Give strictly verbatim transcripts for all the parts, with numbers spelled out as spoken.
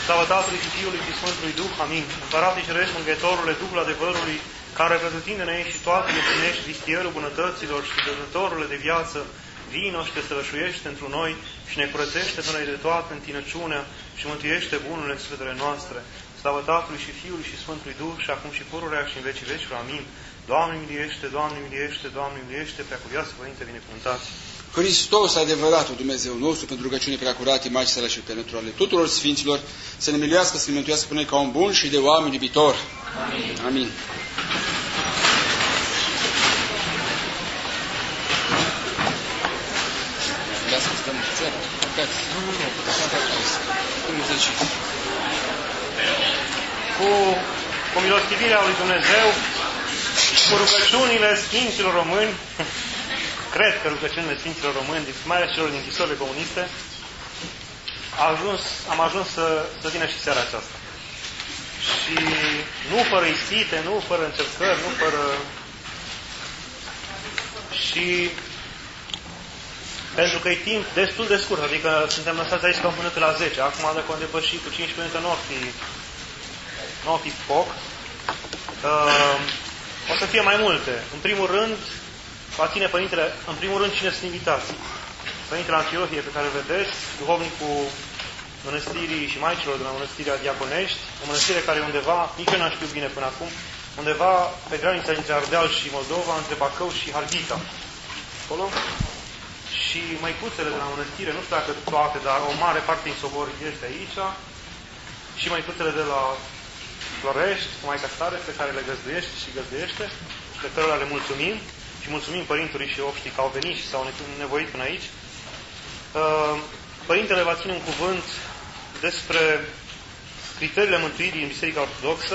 Slavă Tatălui și Fiului și Sfântului Duh. Amin. Împărate Ceresc, Mângâietorule, Duhul adevărului, care pretutindene și toate neștinești, vistierul bunătăților și dătătorule de viață, vino și te sălășuiește întru noi și ne curățește pe noi de toată întinăciunea și mântuiește bunurile în sufletele noastre. Slavă Tatălui și Fiului și Sfântului Duh, și acum și pururea și în vecii vecilor. Amin. Doamne miliește, Doamne miliește, Doamne miliește, Preacuvioasă Părinte, binecuvântați. Hristos, adevăratul Dumnezeu nostru, pentru rugăciune preacurate, Maicii Sale și pentru ale tuturor Sfinților, să ne miluiască, să ne mântuiască pe noi ca un bun și de oameni iubitor. Amin. Amin. Cu, cu milostivirea lui Dumnezeu, cu rugăciunile Sfinților Români, cred că rugăciunile Sfinților Români, mai ales celor din închisorile comuniste, a ajuns, am ajuns să, să vină și seara aceasta. Și nu fără ispite, nu fără încercări, nu fără... Și pentru că e timp destul de scurt, adică suntem lăsați aici cam până pe la zece. Acum, dacă am depășit cu cincisprezece minute, nu fi, nu fi foc. Uh, o să fie mai multe. În primul rând, va ține Părintele, în primul rând, cine sunt invitații. Părintele Antiohie, pe care îl vedeți, duhovnicul mănăstirii și maicilor de la Mănăstirea Diaconești, o mănăstire care e undeva, nici eu n-am știut bine până acum, undeva pe granița dintre Ardeal și Moldova, între Bacău și Harghita. Acolo. Și măicuțele de la mănăstire, nu știu dacă toate, dar o mare parte din sobor este aici. Și măicuțele de la Florești, cu Maica Stare, pe care le găzduiește și găzduiește, și pe care le mulțumim. Și mulțumim Părintelui și obștii că au venit și s-au nevoit până aici. Părintele va ține un cuvânt despre criteriile mântuirii în Biserica Ortodoxă.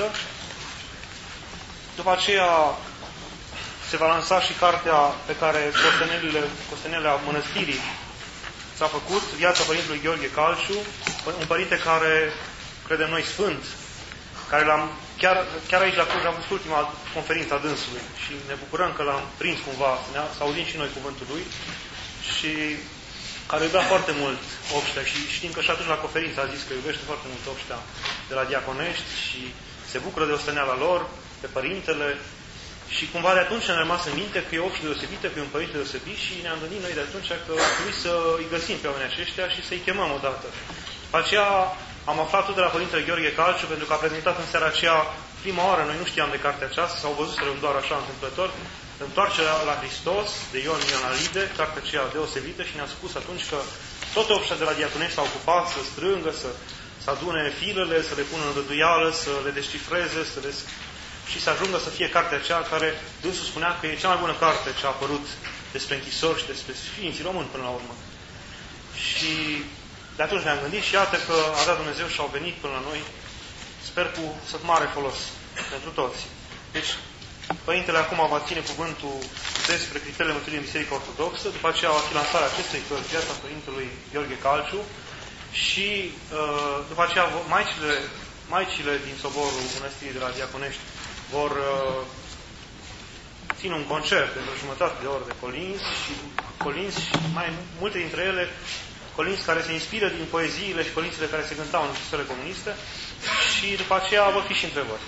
După aceea se va lansa și cartea pe care Costenelele a Mănăstirii s-a făcut, Viața Părintelui Gheorghe Calciu, un părinte care, credem noi, sfânt, care l-am, chiar, chiar aici la Cluj am fost ultima conferință a dânsului și ne bucurăm că l-am prins cumva, să auzim și noi cuvântul lui, și care iubea foarte mult obștea și știm că și atunci la conferință a zis că iubește foarte mult obștea de la Diaconești și se bucură de osteneala lor, pe Părintele, și cumva de atunci ne-a rămas în minte că e obște deosebită, că e un părinte deosebit și ne-am gândit noi de atunci că ar trebui să îi găsim pe oamenii aceștia și să-i chemăm odată. După aceea am aflat tot de la Părintele Gheorghe Calciu, pentru că a prezentat în seara aceea, prima oară, noi nu știam de cartea aceasta, sau văzut doar așa întâmplător, Întoarcerea la Hristos, de Ion Ionalide, cartea aceea deosebită, și ne-a spus atunci că toate obștea de la Diaconești s-au ocupat să strângă, să, să adune filele, să le pună în râduială, să le descifreze, să le... și să ajungă să fie cartea aceea care dânsul spunea că e cea mai bună carte ce a apărut despre închisori și despre Sfinții Români până la urmă. Și de atunci ne-am gândit și iată că a dat Dumnezeu și au venit până la noi, sper cu să mare folos pentru toți. Deci, Părintele acum va ține cuvântul despre criteriile mântuirii în Biserica Ortodoxă, după aceea va fi lansarea acestei cărți, Viața Părintelui Gheorghe Calciu, și uh, după aceea maicile, maicile din soborul Mănăstirii de la Diaconești vor uh, ține un concert de o jumătate de oră de colins și colins și mai multe dintre ele colins care se inspiră din poeziile și colințele care se cântau în închisorile comuniste, și după aceea vor fi și întrebări.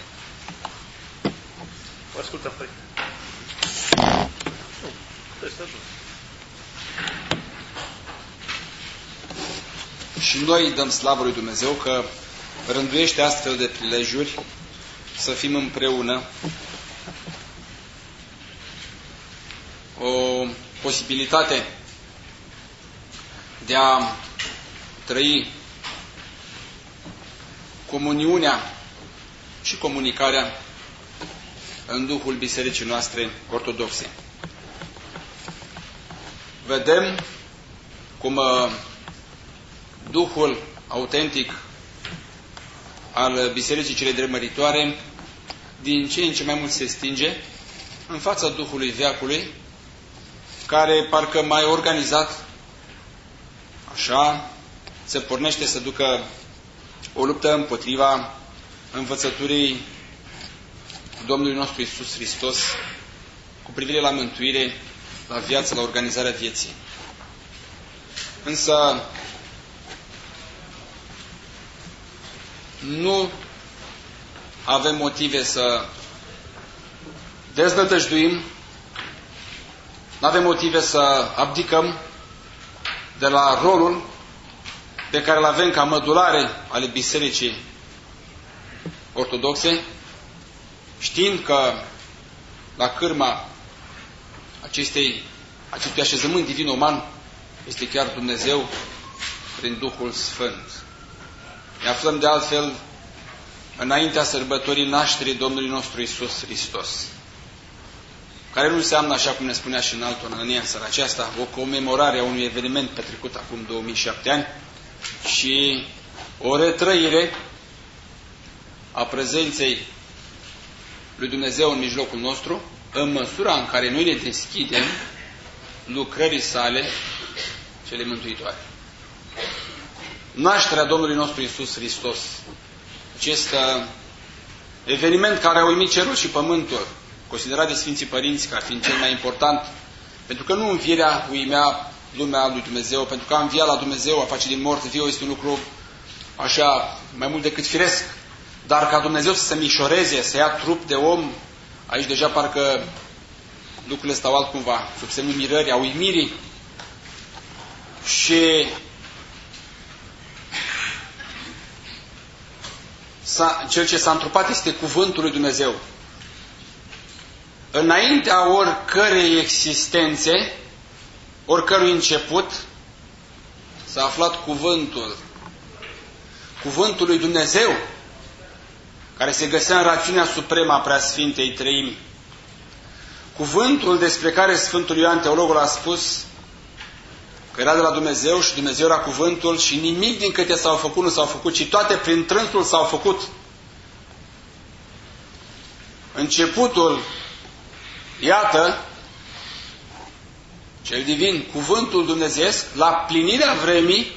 Vă ascultăm, Părinte. Nu, trebuie să ajung. Și noi dăm slavă lui Dumnezeu că rânduiește astfel de prilejuri să fim împreună, o posibilitate de a trăi comuniunea și comunicarea în Duhul Bisericii noastre ortodoxe. Vedem cum uh, Duhul autentic al Bisericii cele dreptmăritoare din ce în ce mai mult se stinge în fața Duhului veacului, care parcă mai organizat așa se pornește să ducă o luptă împotriva învățăturii Domnului nostru Iisus Hristos cu privire la mântuire, la viață, la organizarea vieții. Însă nu avem motive să deznădăjduim, nu avem motive să abdicăm de la rolul pe care îl avem ca mădulare ale Bisericii Ortodoxe, știind că la cârma acestei, acestui așezământ divin-uman este chiar Dumnezeu prin Duhul Sfânt. Ne aflăm de altfel înaintea sărbătorii nașterii Domnului nostru Iisus Hristos, care nu înseamnă, așa cum ne spunea și în altul Anania în seara aceasta, o comemorare a unui eveniment petrecut acum două mii șapte ani, și o retrăire a prezenței lui Dumnezeu în mijlocul nostru, în măsura în care noi ne deschidem lucrării sale cele mântuitoare. Nașterea Domnului nostru Iisus Hristos, acest eveniment care a uimit cerul și pământul, considerat de Sfinții Părinți ca fiind cel mai important, pentru că nu învierea uimea lumea lui Dumnezeu, pentru că a învia la Dumnezeu, a face din morți viu, este un lucru așa mai mult decât firesc, dar ca Dumnezeu să se mișoreze, să ia trup de om, aici deja parcă lucrurile stau altcumva, sub semnul mirării, a uimirii. Și cel ce s-a întrupat este cuvântul lui Dumnezeu. Înaintea oricărei existențe, oricărui început, s-a aflat cuvântul. Cuvântul lui Dumnezeu, care se găsea în rațiunea supremă a Preasfintei Treimi. Cuvântul despre care Sfântul Ioan Teologul a spus că era de la Dumnezeu și Dumnezeu era cuvântul și nimic din câte s-au făcut nu s-au făcut, ci toate prin trânsul s-au făcut. Începutul, iată, cel divin, cuvântul dumnezeiesc, la plinirea vremii,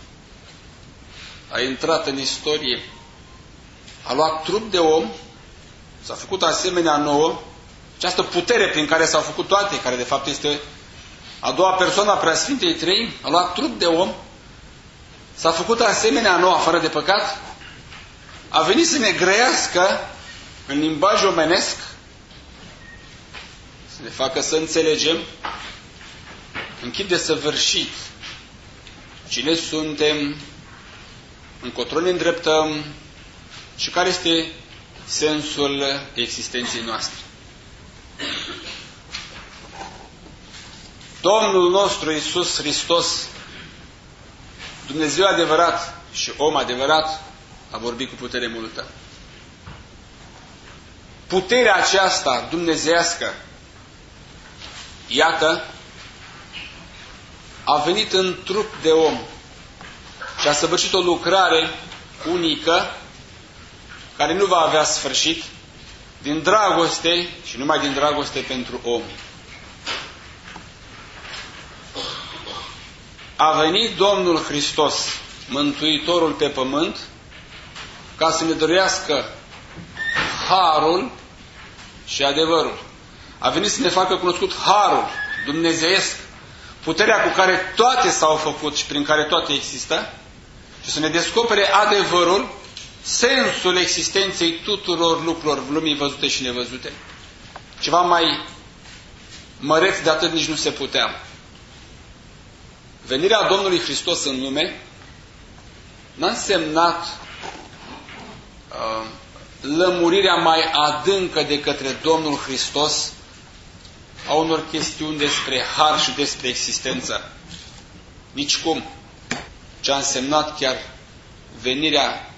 a intrat în istorie, a luat trup de om, s-a făcut asemenea nouă, această putere prin care s-au făcut toate, care de fapt este a doua persoană a Preasfintei Treimi, a luat trup de om, s-a făcut asemenea nouă, fără de păcat, a venit să ne grăiască în limbaj omenesc, să ne facă să înțelegem în chip de săvârșit cine suntem, încotro ne îndreptăm și care este sensul existenței noastre. Domnul nostru Iisus Hristos, Dumnezeu adevărat și om adevărat, a vorbit cu putere multă. Puterea aceasta dumnezeiască, iată, a venit în trup de om și a săvârșit o lucrare unică care nu va avea sfârșit, din dragoste și numai din dragoste pentru om. A venit Domnul Hristos, Mântuitorul pe pământ, ca să ne dăruiască harul și adevărul. A venit să ne facă cunoscut harul dumnezeiesc, puterea cu care toate s-au făcut și prin care toate există, și să ne descopere adevărul, sensul existenței tuturor lucrurilor lumii văzute și nevăzute. Ceva mai măreț de atât nici nu se putea. Venirea Domnului Hristos în lume n-a însemnat uh, lămurirea mai adâncă de către Domnul Hristos a unor chestiuni despre har și despre existență. Nicicum. Ce a însemnat chiar venirea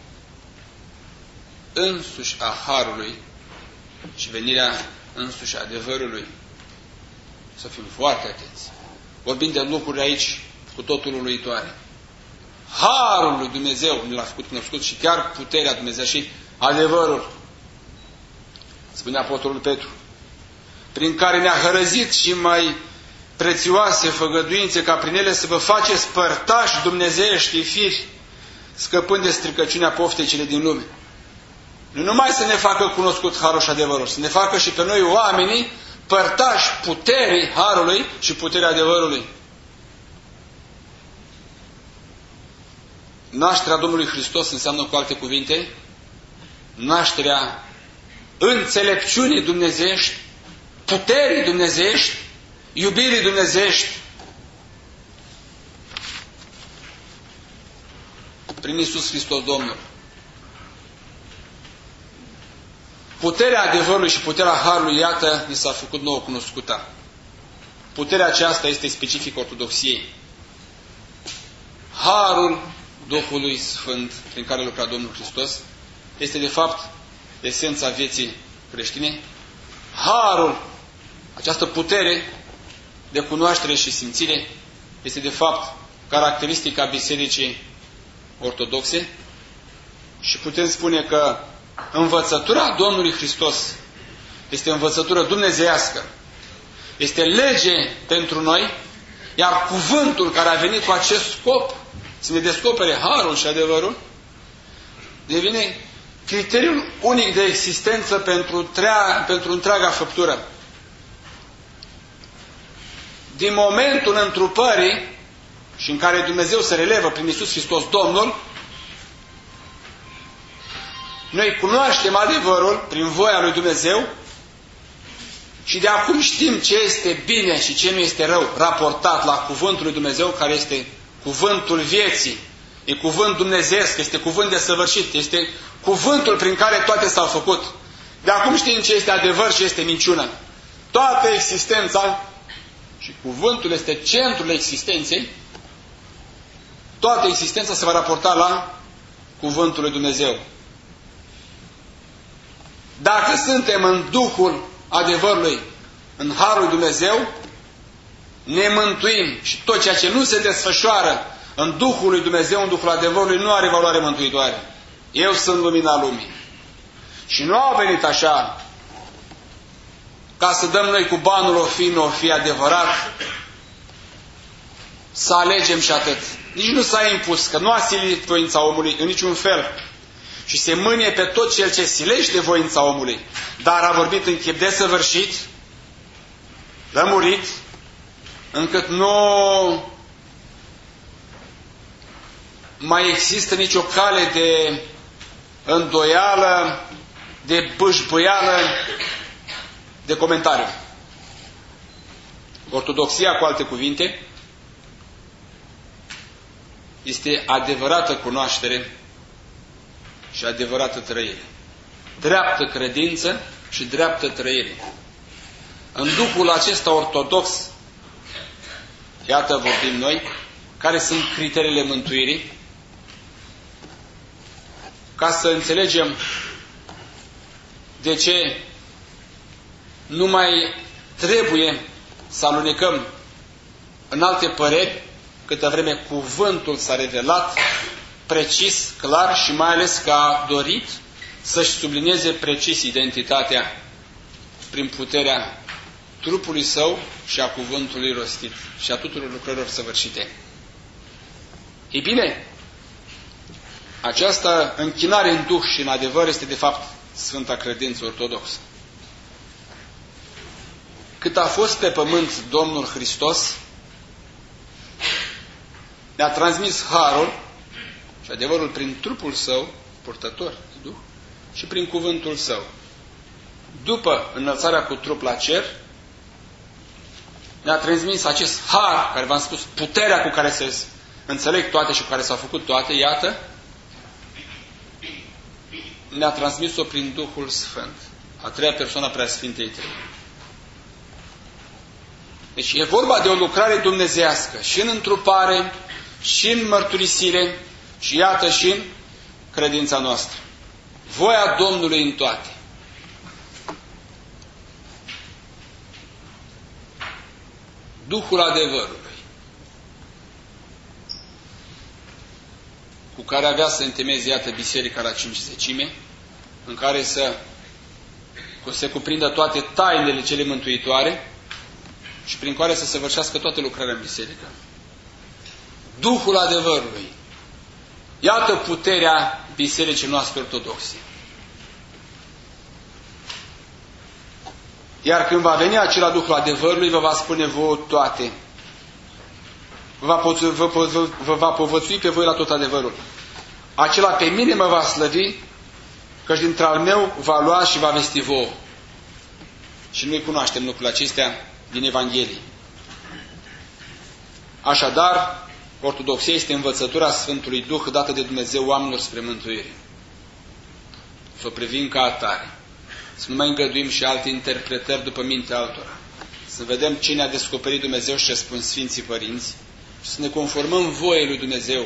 însuși a harului și venirea însuși a adevărului. Să fim foarte atenți. Vorbim de lucruri aici cu totul uluitoare. Harul lui Dumnezeu ne l-a făcut cunoscut și chiar puterea Dumnezeu și adevărul. Spune Apostolul Petru, prin care ne-a hărăzit și mai prețioase făgăduințe, ca prin ele să vă faceți părtași dumnezeiești firi, scăpând de stricăciunea poftei cele din lume. Nu numai să ne facă cunoscut harul și adevărul, să ne facă și pe noi oamenii părtași puterii harului și puterea adevărului. nașterea Domnului Hristos înseamnă, cu alte cuvinte, nașterea înțelepciunii dumnezeiești, puterii dumnezeiești, iubirii dumnezeiești, prin Iisus Hristos Domnul. Puterea adevărului și puterea harului, iată, ni s-a făcut nouă cunoscută. Puterea aceasta este specifică ortodoxiei. Harul Duhului Sfânt, prin care lucra Domnul Hristos, este de fapt esența vieții creștine. Harul, această putere de cunoaștere și simțire, este de fapt caracteristica Bisericii Ortodoxe și putem spune că învățătura Domnului Hristos este învățătură dumnezeiască, este lege pentru noi, iar cuvântul care a venit cu acest scop, să ne descopere harul și adevărul, devine criteriul unic de existență pentru, trea, pentru întreaga făptură. Din momentul întrupării și în care Dumnezeu se relevă prin Iisus Hristos Domnul, noi cunoaștem adevărul prin voia lui Dumnezeu și de acum știm ce este bine și ce nu este rău, raportat la cuvântul lui Dumnezeu, care este cuvântul vieții, e cuvânt dumnezeiesc, este cuvânt desăvârșit, este cuvântul prin care toate s-au făcut. De acum știm ce este adevăr și ce este minciună. Toată existența, și cuvântul este centrul existenței, toată existența se va raporta la cuvântul lui Dumnezeu. Dacă suntem în Duhul adevărului, în harul lui Dumnezeu, ne mântuim și tot ceea ce nu se desfășoară în Duhul lui Dumnezeu, în Duhul adevărului, nu are valoare mântuitoare. Eu sunt lumina lumii. Și nu a venit așa ca să dăm noi cu banul o fi, nu o fi adevărat, să alegem și atât. Nici nu s-a impus, că nu a silit voința omului în niciun fel. Și se mânie pe tot cel ce silește voința omului. Dar a vorbit în chip desăvârșit, lămurit, încât nu mai există nicio cale de îndoială, de bâșbâială, de comentariu. Ortodoxia, cu alte cuvinte, este adevărată cunoaștere și adevărată trăire. Dreaptă credință și dreaptă trăire. În Duhul acesta ortodox, iată vorbim noi, care sunt criteriile mântuirii, ca să înțelegem de ce nu mai trebuie să alunecăm în alte păreri, câtă vreme cuvântul s-a revelat precis, clar și mai ales că a dorit să-și sublinieze precis identitatea prin puterea trupului său și a cuvântului rostit și a tuturor lucrărilor săvârșite. Ei bine, această închinare în Duh și în adevăr este de fapt Sfânta Credință Ortodoxă. Cât a fost pe pământ Domnul Hristos, ne-a transmis harul și adevărul prin trupul său, purtător de Duh, și prin cuvântul său. După înălțarea cu trup la cer, ne-a transmis acest har, care v-am spus, puterea cu care se înțeleg toate și cu care s-au făcut toate, iată, ne-a transmis-o prin Duhul Sfânt, a treia persoană a Preasfintei Trei. Deci e vorba de o lucrare dumnezeiască și în întrupare, și în mărturisire, și iată și în credința noastră. Voia Domnului în toate. Duhul adevărului, cu care avea să întemeieze, iată, biserica la cinci zecime, în care să se cuprindă toate tainele cele mântuitoare și prin care să săvârșească toată lucrarea în biserică. Duhul adevărului. Iată puterea bisericii noastre ortodoxe. Iar când va veni acela Duhul adevărului, vă va spune vouă toate. Vă va, vă, vă, vă va povățui pe voi la tot adevărul. acela pe mine mă va slăvi, căci dintre al meu va lua și va vesti vouă. Și noi cunoaștem lucrurile acestea din Evanghelie. Așadar, ortodoxia este învățătura Sfântului Duh dată de Dumnezeu oamenilor spre mântuire. Să o privim ca atare. Să nu mai îngăduim și alte interpretări după mintea altora. Să vedem ce ne-a descoperit Dumnezeu și ce spun Sfinții Părinți și să ne conformăm voiei lui Dumnezeu.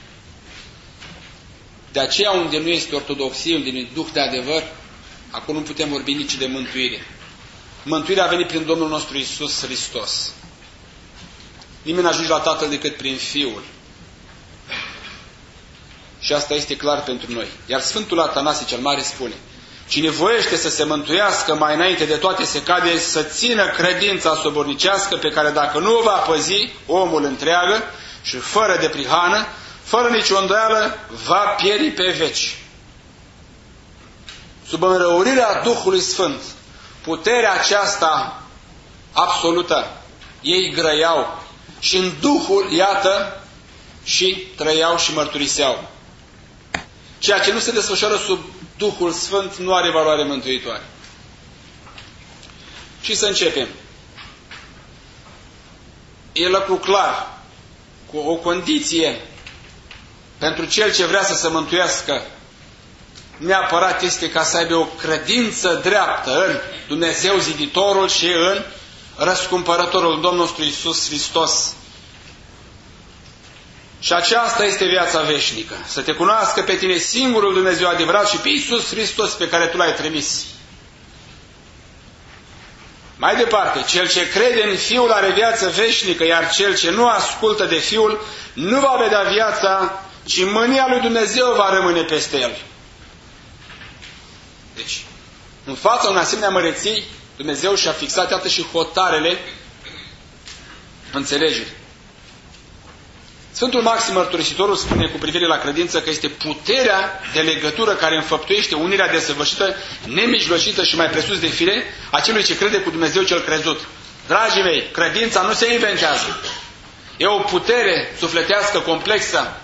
De aceea unde nu este ortodoxie, unde nu e Duh de adevăr, acolo nu putem vorbi nici de mântuire. Mântuirea a venit prin Domnul nostru Iisus Hristos. Nimeni n-ajunge la Tatăl decât prin Fiul. Și asta este clar pentru noi. Iar Sfântul Atanasie cel Mare spune: cine voiește să se mântuiască, mai înainte de toate se cade să țină credința sobornicească, pe care dacă nu o va păzi, omul întreagă și fără de prihană, fără nicio îndoială, va pieri pe veci. Sub înrăurirea Duhului Sfânt, puterea aceasta absolută, ei grăiau și în Duhul, iată, și trăiau și mărturiseau. Ceea ce nu se desfășoară sub Duhul Sfânt nu are valoare mântuitoare. Și să începem. E lucru clar, cu o condiție pentru cel ce vrea să se mântuiască, neapărat este ca să aibă o credință dreaptă în Dumnezeu Ziditorul și în Răscumpărătorul Domnul nostru Iisus Hristos. Și aceasta este viața veșnică. Să te cunoască pe tine singurul Dumnezeu adevărat și pe Iisus Hristos pe care tu l-ai trimis. Mai departe, cel ce crede în Fiul are viață veșnică, iar cel ce nu ascultă de Fiul nu va vedea viața, ci mânia lui Dumnezeu va rămâne peste el. Deci, în fața unei asemenea măreții, Dumnezeu și-a fixat iată și hotarele înțelegeri. Sfântul Maxim Mărturisitorul spune cu privire la credință că este puterea de legătură care înfăptuiește unirea desăvârșită, nemijlocită și mai presus de fire a celui ce crede cu Dumnezeu cel crezut. Dragii mei, credința nu se inventează. E o putere sufletească complexă.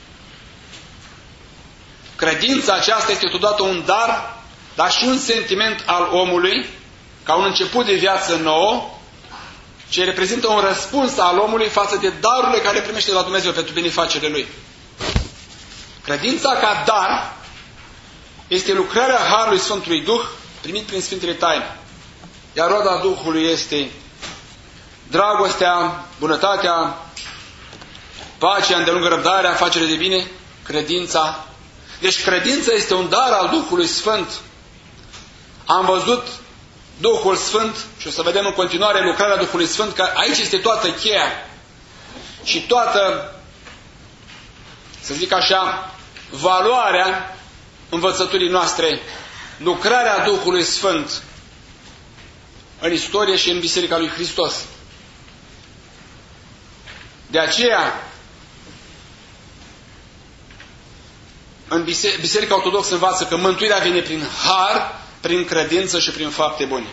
Credința aceasta este totodată un dar, dar și un sentiment al omului, ca un început de viață nouă, ce reprezintă un răspuns al omului față de darurile care primește de la Dumnezeu pentru benefacerile lui. Credința ca dar este lucrarea Harului Sfântului Duh primit prin Sfintele Taine. Iar roada Duhului este dragostea, bunătatea, pacea, îndelungă răbdarea, facere de bine, credința. Deci credința este un dar al Duhului Sfânt. Am văzut Duhul Sfânt și o să vedem în continuare lucrarea Duhului Sfânt, că aici este toată cheia și toată, să zic așa, valoarea învățăturii noastre, lucrarea Duhului Sfânt în istorie și în Biserica lui Hristos. De aceea, în Biserica Ortodoxă învață că mântuirea vine prin har, prin credință și prin fapte bune.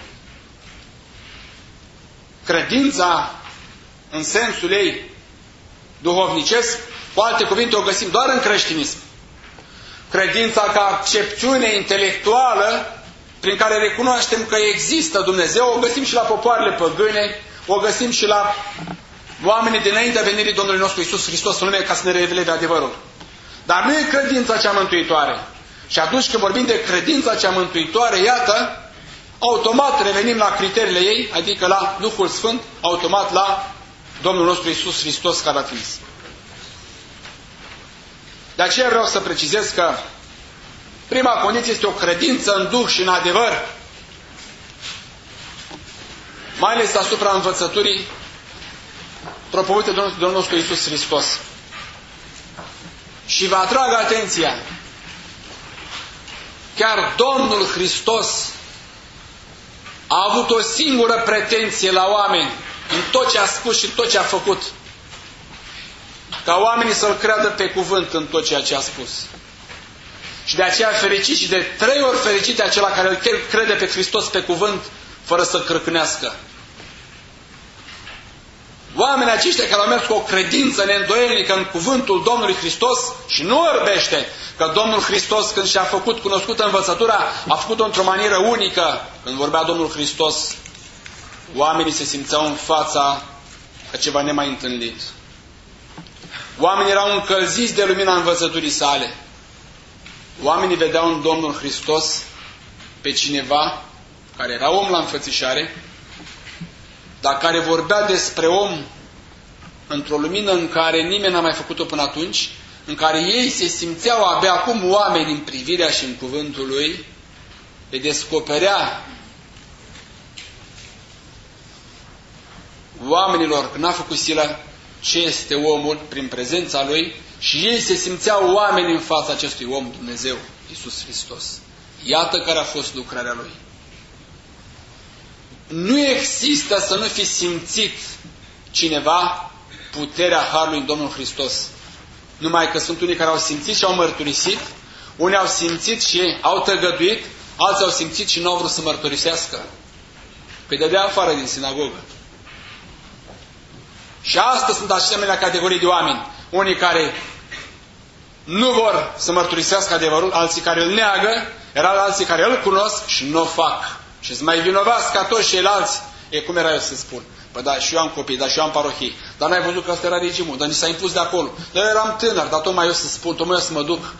Credința, în sensul ei duhovnicesc, cu alte cuvinte, o găsim doar în creștinism. Credința ca accepțiune intelectuală prin care recunoaștem că există Dumnezeu, o găsim și la popoarele păgâne, o găsim și la oamenii dinaintea venirii Domnului nostru Iisus Hristos în lume, ca să ne reveleze adevărul. Dar nu e credința cea mântuitoare. Și atunci când vorbim de credința cea mântuitoare, iată, automat revenim la criteriile ei, adică la Duhul Sfânt, automat la Domnul nostru Iisus Hristos care l-a trimis. De aceea vreau să precizez că prima condiție este o credință în Duh și în adevăr, mai ales asupra învățăturii propovăduite de Domnul nostru Iisus Hristos. Și vă atrag atenția, chiar Domnul Hristos a avut o singură pretenție la oameni în tot ce a spus și tot ce a făcut. Ca oamenii să-L creadă pe cuvânt în tot ceea ce a spus. Și de aceea fericit și de trei ori fericit e acela care îl crede pe Hristos pe cuvânt fără să crâcânească. Oamenii aceștia care au mers cu o credință neîndoielnică în cuvântul Domnului Hristos și nu orbește că Domnul Hristos, când și-a făcut cunoscută învățătura, a făcut-o într-o manieră unică. Când vorbea Domnul Hristos, oamenii se simțeau în fața a ceva nemai întâlnit. Oamenii erau încălziți de lumina învățăturii sale. Oamenii vedeau în Domnul Hristos pe cineva care era om la înfățișare, dar care vorbea despre om într-o lumină în care nimeni n-a mai făcut-o până atunci, în care ei se simțeau abia acum oameni în privirea și în cuvântul lui, le descoperea oamenilor, când n-a făcut silă, ce este omul prin prezența lui, și ei se simțeau oameni în fața acestui om, Dumnezeu, Iisus Hristos. Iată care a fost lucrarea lui. Nu există să nu fi simțit cineva puterea Harului în Domnul Hristos. Numai că sunt unii care au simțit și au mărturisit, unii au simțit și au tăgăduit, alții au simțit și nu au vrut să mărturisească. Că îi dădea afară din sinagogă. Și astăzi sunt asemenea categorii de oameni. Unii care nu vor să mărturisească adevărul, alții care îl neagă, iar alții care îl cunosc și nu o fac. Și sunt mai vinovați ca toți ceilalți. E, cum era eu să spun? Păi da, și eu am copii, dar și eu am parohii. Dar n-ai văzut că ăsta era regimul, dar ni s-a impus de acolo. Dar eu eram tânăr, dar tocmai eu să spun, tocmai eu să mă duc.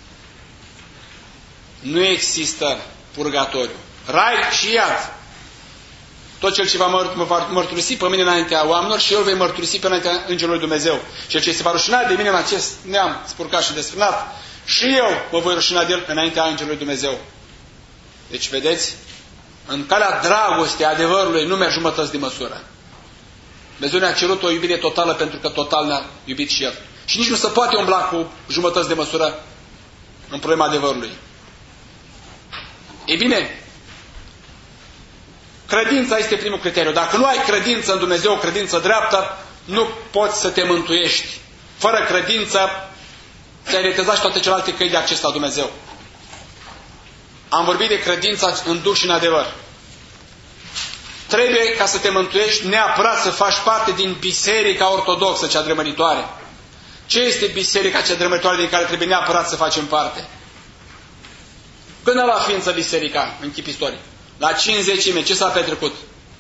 Nu există purgatoriu. Rai și iad. Tot cel ce va mărturisi pe mine înaintea oamenilor și eu îl vei mărturisi pe înaintea Îngerului Dumnezeu. Cel ce se va rușina de mine în acest neam spurcat și desfrânat, și eu mă voi rușina de el înaintea Îngerului Dumnezeu. Deci, vedeți, în calea dragostei adevărului nu merg jumătăți de măsură. Dumnezeu ne-a cerut o iubire totală pentru că total ne-a iubit și El. Și nici nu se poate umbla cu jumătăți de măsură în problema adevărului. Ei bine, credința este primul criteriu. Dacă nu ai credință în Dumnezeu, o credință dreaptă, nu poți să te mântuiești. Fără credință, ți-ai retezat și toate celelalte căi de acces la Dumnezeu. Am vorbit de credința în Duh și în adevăr. Trebuie, ca să te mântuiești, neapărat să faci parte din Biserica Ortodoxă, cea drămăritoare. Ce este Biserica cea drămăritoare din care trebuie neapărat să facem parte? Când a luat ființă Biserica în chip istoric? La cincizecime, ce s-a petrecut?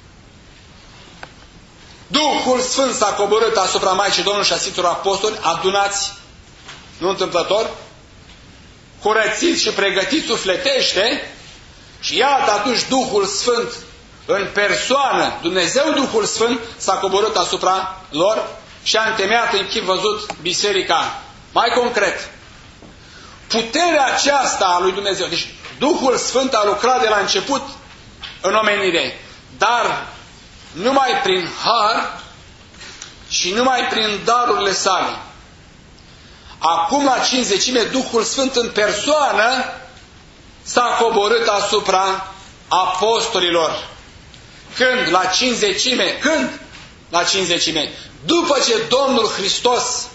Duhul Sfânt s-a coborât asupra Maicii Domnului și a Sfinților Apostoli, adunați, nu întâmplător, curățiți și pregătiți sufletește, și iată atunci Duhul Sfânt în persoană, Dumnezeu Duhul Sfânt, s-a coborât asupra lor și a întemeiat în chip văzut biserica. Mai concret, puterea aceasta a lui Dumnezeu, deci Duhul Sfânt a lucrat de la început în omenire, dar numai prin har și numai prin darurile sale. Acum, la cincizecime, Duhul Sfânt în persoană s-a coborât asupra apostolilor. Când? La cincizecime. Când? La cincizecime. După ce Domnul Hristos,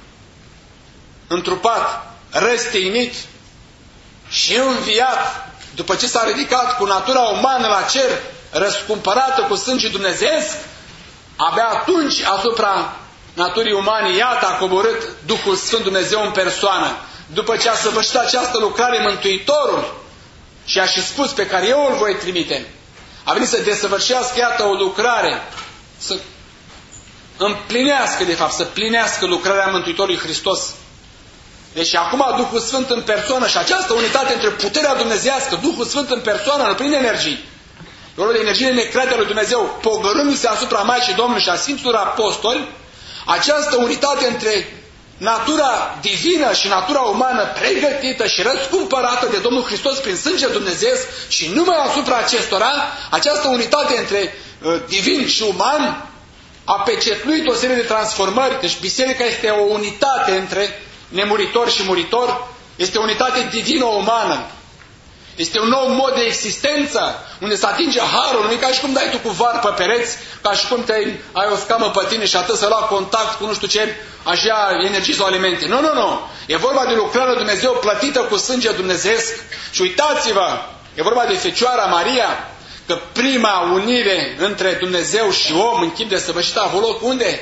întrupat, răstignit și înviat, după ce s-a ridicat cu natura umană la cer, răscumpărată cu sânge dumnezeiesc, abia atunci asupra naturii umane, iată, a coborât Duhul Sfânt Dumnezeu în persoană. După ce a săvârșit această lucrare, Mântuitorul, și a și spus, pe care eu îl voi trimite, a venit să desăvârșească, iată, o lucrare, să împlinească, de fapt, să plinească lucrarea Mântuitorului Hristos. Deci acum Duhul Sfânt în persoană și această unitate între puterea dumnezeiască, Duhul Sfânt în persoană, în plină energie, rolul de energie necreată lui Dumnezeu, pogorându-se asupra Maicii Domnului și a Sfinților Apostoli, această unitate între natura divină și natura umană pregătită și răscumpărată de Domnul Hristos prin sânge dumnezeiesc și numai asupra acestora, această unitate între uh, divin și uman a pecetluit o serie de transformări. Deci biserica este o unitate între nemuritor și muritor, este o unitate divină-umană. Este un nou mod de existență, unde se atinge harul, nu e ca și cum dai tu cu var pe pereți, ca și cum te ai o scamă pe tine și atât să lua contact cu nu știu ce, așa, energii sau alimente. Nu, nu, nu. E vorba de lucrarea lui Dumnezeu plătită cu sânge dumnezeiesc. Și uitați-vă, e vorba de Fecioara Maria, că prima unire între Dumnezeu și om în chip desăvârșit a avut loc unde?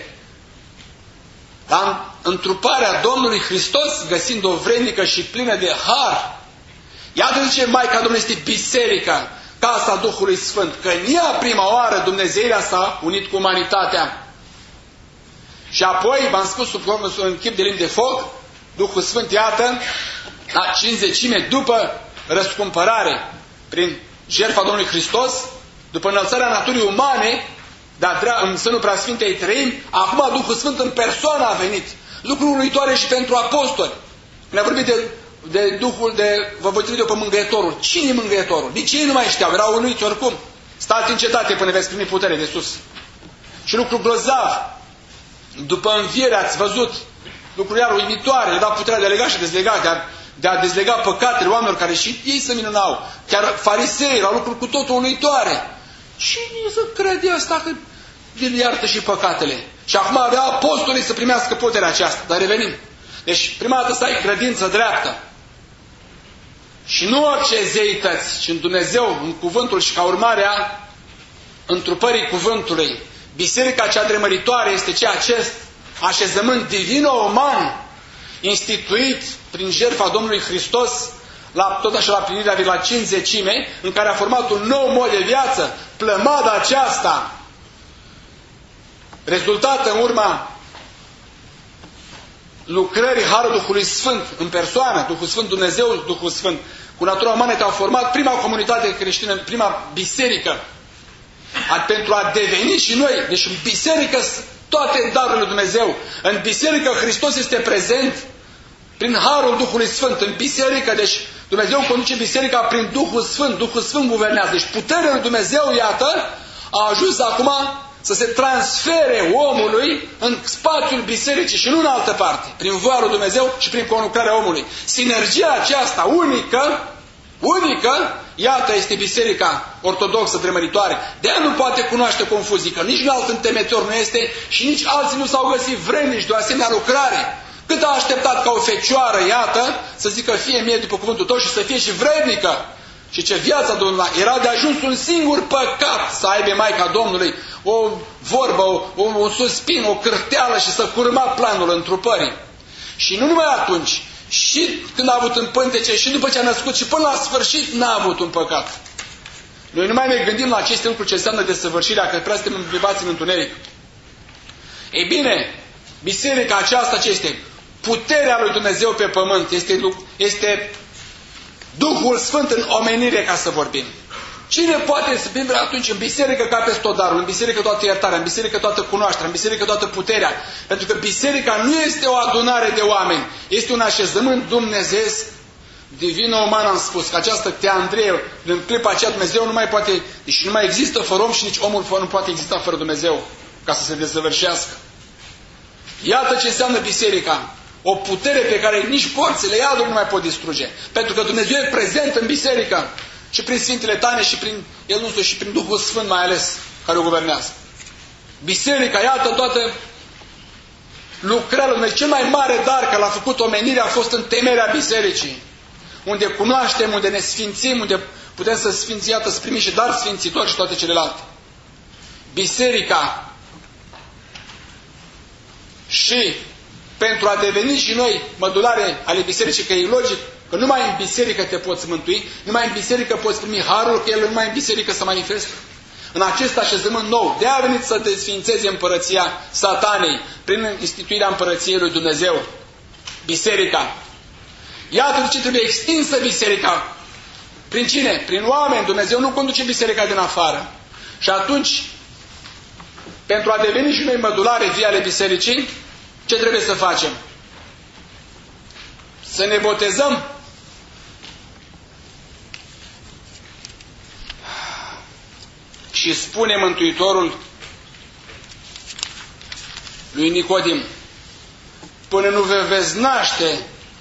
La întruparea Domnului Hristos, găsind o vrednică și plină de har. Iată de ce Maica Domnului este biserica, casa Duhului Sfânt, că în ea prima oară Dumnezeirea s-a unit cu umanitatea. Și apoi, v-am spus sub în chip de limbi de foc, Duhul Sfânt, iată, la cincizecime după răscumpărare, prin jertfa Domnului Hristos, după înălțarea naturii umane, dar în sânul Preasfintei Treimi, acum Duhul Sfânt în persoană a venit. Lucruri uluitoare și pentru apostoli. Ne-a vorbit de, de Duhul, de, vă voi trimite-o pe Mângâietorul. Cine e Mângâietorul? Nici ei nu mai știau, erau uluiți oricum. Stați în cetate până veți primi putere de sus. Și lucru grozav. După înviere ați văzut lucruri iar uimitoare, le-a dat puterea de a lega și dezlega, de a, de a dezlega păcatele oamenilor care și ei se minunau. Chiar farisei erau lucruri cu totul uluitoare. Cine să crede asta că el iartă și păcatele? Și acum avea apostolii să primească puterea aceasta. Dar revenim. Deci prima dată să ai credință dreaptă. Și nu orice zeități, ci în Dumnezeu, în cuvântul și ca urmare a întrupării cuvântului. Biserica cea dremăritoare este ce acest așezământ divino-uman instituit prin jertfa Domnului Hristos, la, tot așa la plinirea de la cincizecime, în care a format un nou mod de viață. Plămada aceasta, rezultată în urma lucrării Harului Duhului Sfânt în persoană, Duhul Sfânt, Dumnezeu, Duhul Sfânt, cu natura umană, te-au format prima comunitate creștină, prima biserică. Pentru a deveni și noi, deci în biserică toate darurile lui Dumnezeu, în biserică Hristos este prezent prin Harul Duhului Sfânt, în biserică, deci Dumnezeu conduce biserica prin Duhul Sfânt, Duhul Sfânt guvernează. Deci puterea lui Dumnezeu, iată, a ajuns acum să se transfere omului în spațiul bisericii și nu în altă parte, prin voia lui Dumnezeu și prin conlucrarea omului. Sinergia aceasta unică, unică, iată, este biserica ortodoxă dremăritoare. De aia nu poate cunoaște confuzii, că nici un alt întemeitor nu este și nici alții nu s-au găsit vrednici de o asemenea lucrare. Cât a așteptat ca o fecioară, iată, să zică fie mie după cuvântul tău și să fie și vrednică. Și ce viața Domnului era de ajuns un singur păcat să aibă Maica Domnului o vorbă, o, un suspin, o cârteală și să curma planul întrupării. Și nu numai atunci, și când a avut în pântece, și după ce a născut, și până la sfârșit n-a avut un păcat. Noi nu mai ne gândim la aceste lucruri ce înseamnă desăvârșirea, că prea suntem învivați în întuneric. Ei bine, biserica aceasta ce este? Puterea lui Dumnezeu pe pământ, este, este Duhul Sfânt în omenire, ca să vorbim. Cine poate să fie atunci în biserică ca peste tot darul, în biserică toată iertarea, în biserică toată cunoașterea, în biserică toată puterea? Pentru că biserica nu este o adunare de oameni, este un așezământ dumnezeiesc, divino-uman, am spus, că această teandrie, în clipa aceea Dumnezeu nu mai poate, și nu mai există fără om și nici omul nu poate exista fără Dumnezeu, ca să se desăvârșească. Iată ce înseamnă biserica. O putere pe care nici porțile iadului nu mai pot distruge. Pentru că Dumnezeu e prezent în biserică. Și prin Sfintele Taine și prin El însuși și prin Duhul Sfânt mai ales, care o guvernează. Biserica, iată toată lucrarea lui Dumnezeu. Cel mai mare dar că l-a făcut omenirea a fost în temerea bisericii. Unde cunoaștem, unde ne sfințim, unde putem să sfințim, iată, să primim și dar sfințitori și toate celelalte. Biserica. Și pentru a deveni și noi mădulare ale bisericii, că e logic că numai în biserică te poți mântui, numai în biserică poți primi harul, că el numai în biserică se manifestă. În acest așezământ nou, de a venit să desfințeze împărăția Satanei prin instituirea împărăției lui Dumnezeu. Biserica. Iată de ce trebuie extinsă biserica. Prin cine? Prin oameni. Dumnezeu nu conduce biserica din afară. Și atunci, pentru a deveni și noi mădulare vii ale bisericii, ce trebuie să facem? Să ne botezăm. Și spune Mântuitorul lui Nicodim, până nu vă veți naște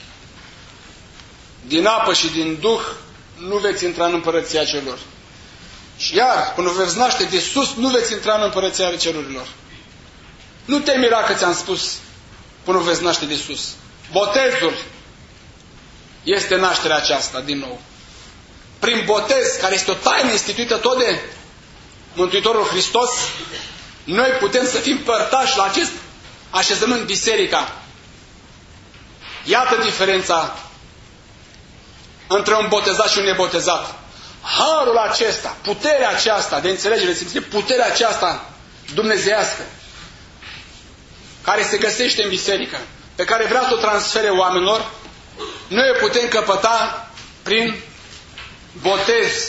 din apă și din Duh, nu veți intra în împărăția celor. Și iar, până vă veți naște de sus, nu veți intra în împărăția cerurilor. Nu te mira că ți-am spus până veți naște de sus. Botezul este nașterea aceasta din nou. prin botez, care este o taină instituită tot de Mântuitorul Hristos, noi putem să fim părtași la acest așezământ, biserica. Iată diferența între un botezat și un nebotezat. Harul acesta, puterea aceasta de înțelegere, simțire, puterea aceasta dumnezeiască, care se găsește în biserică, pe care vrea să o transfere oamenilor, noi o putem căpăta prin botez.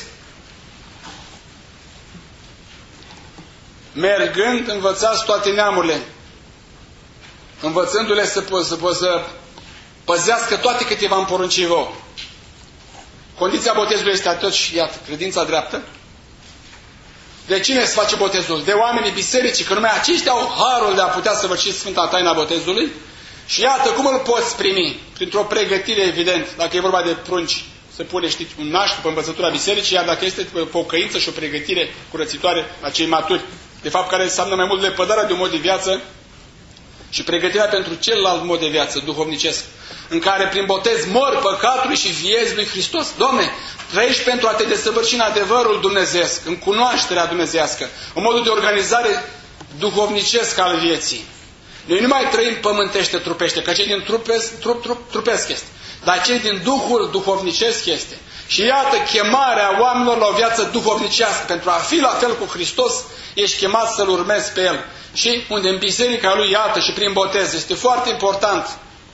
Mergând, învățați toate neamurile, învățându-le să, să, să păzească toate câte v-am poruncit vouă. Condiția botezului este atât și, iată, credința dreaptă. De cine se face botezul? De oamenii bisericii, că numai aceștia au harul de a putea săvârși Sfânta Taina Botezului. Și iată cum îl poți primi. Printr-o pregătire, evident, dacă e vorba de prunci, se pune, știți, un naș după învățătura bisericii, iar dacă este pocăință și o pregătire curățitoare la cei maturi, de fapt care înseamnă mai mult lepădarea de un mod de viață și pregătirea pentru celălalt mod de viață duhovnicesc, în care prin botez mor păcatului și viezi lui Hristos. Doamne, trăiești pentru a te desăvârși în adevărul dumnezeiesc, în cunoașterea dumnezeiască, în modul de organizare duhovnicesc al vieții. Noi nu mai trăim pământește, trupește, că cei din trupesc, trup, trup, trupesc este, dar cei din Duhul duhovnicesc este. Și iată chemarea oamenilor la o viață duhovnicească. Pentru a fi la fel cu Hristos, ești chemat să-L urmezi pe El. Și unde în biserica Lui, iată, și prin botez, este foarte important.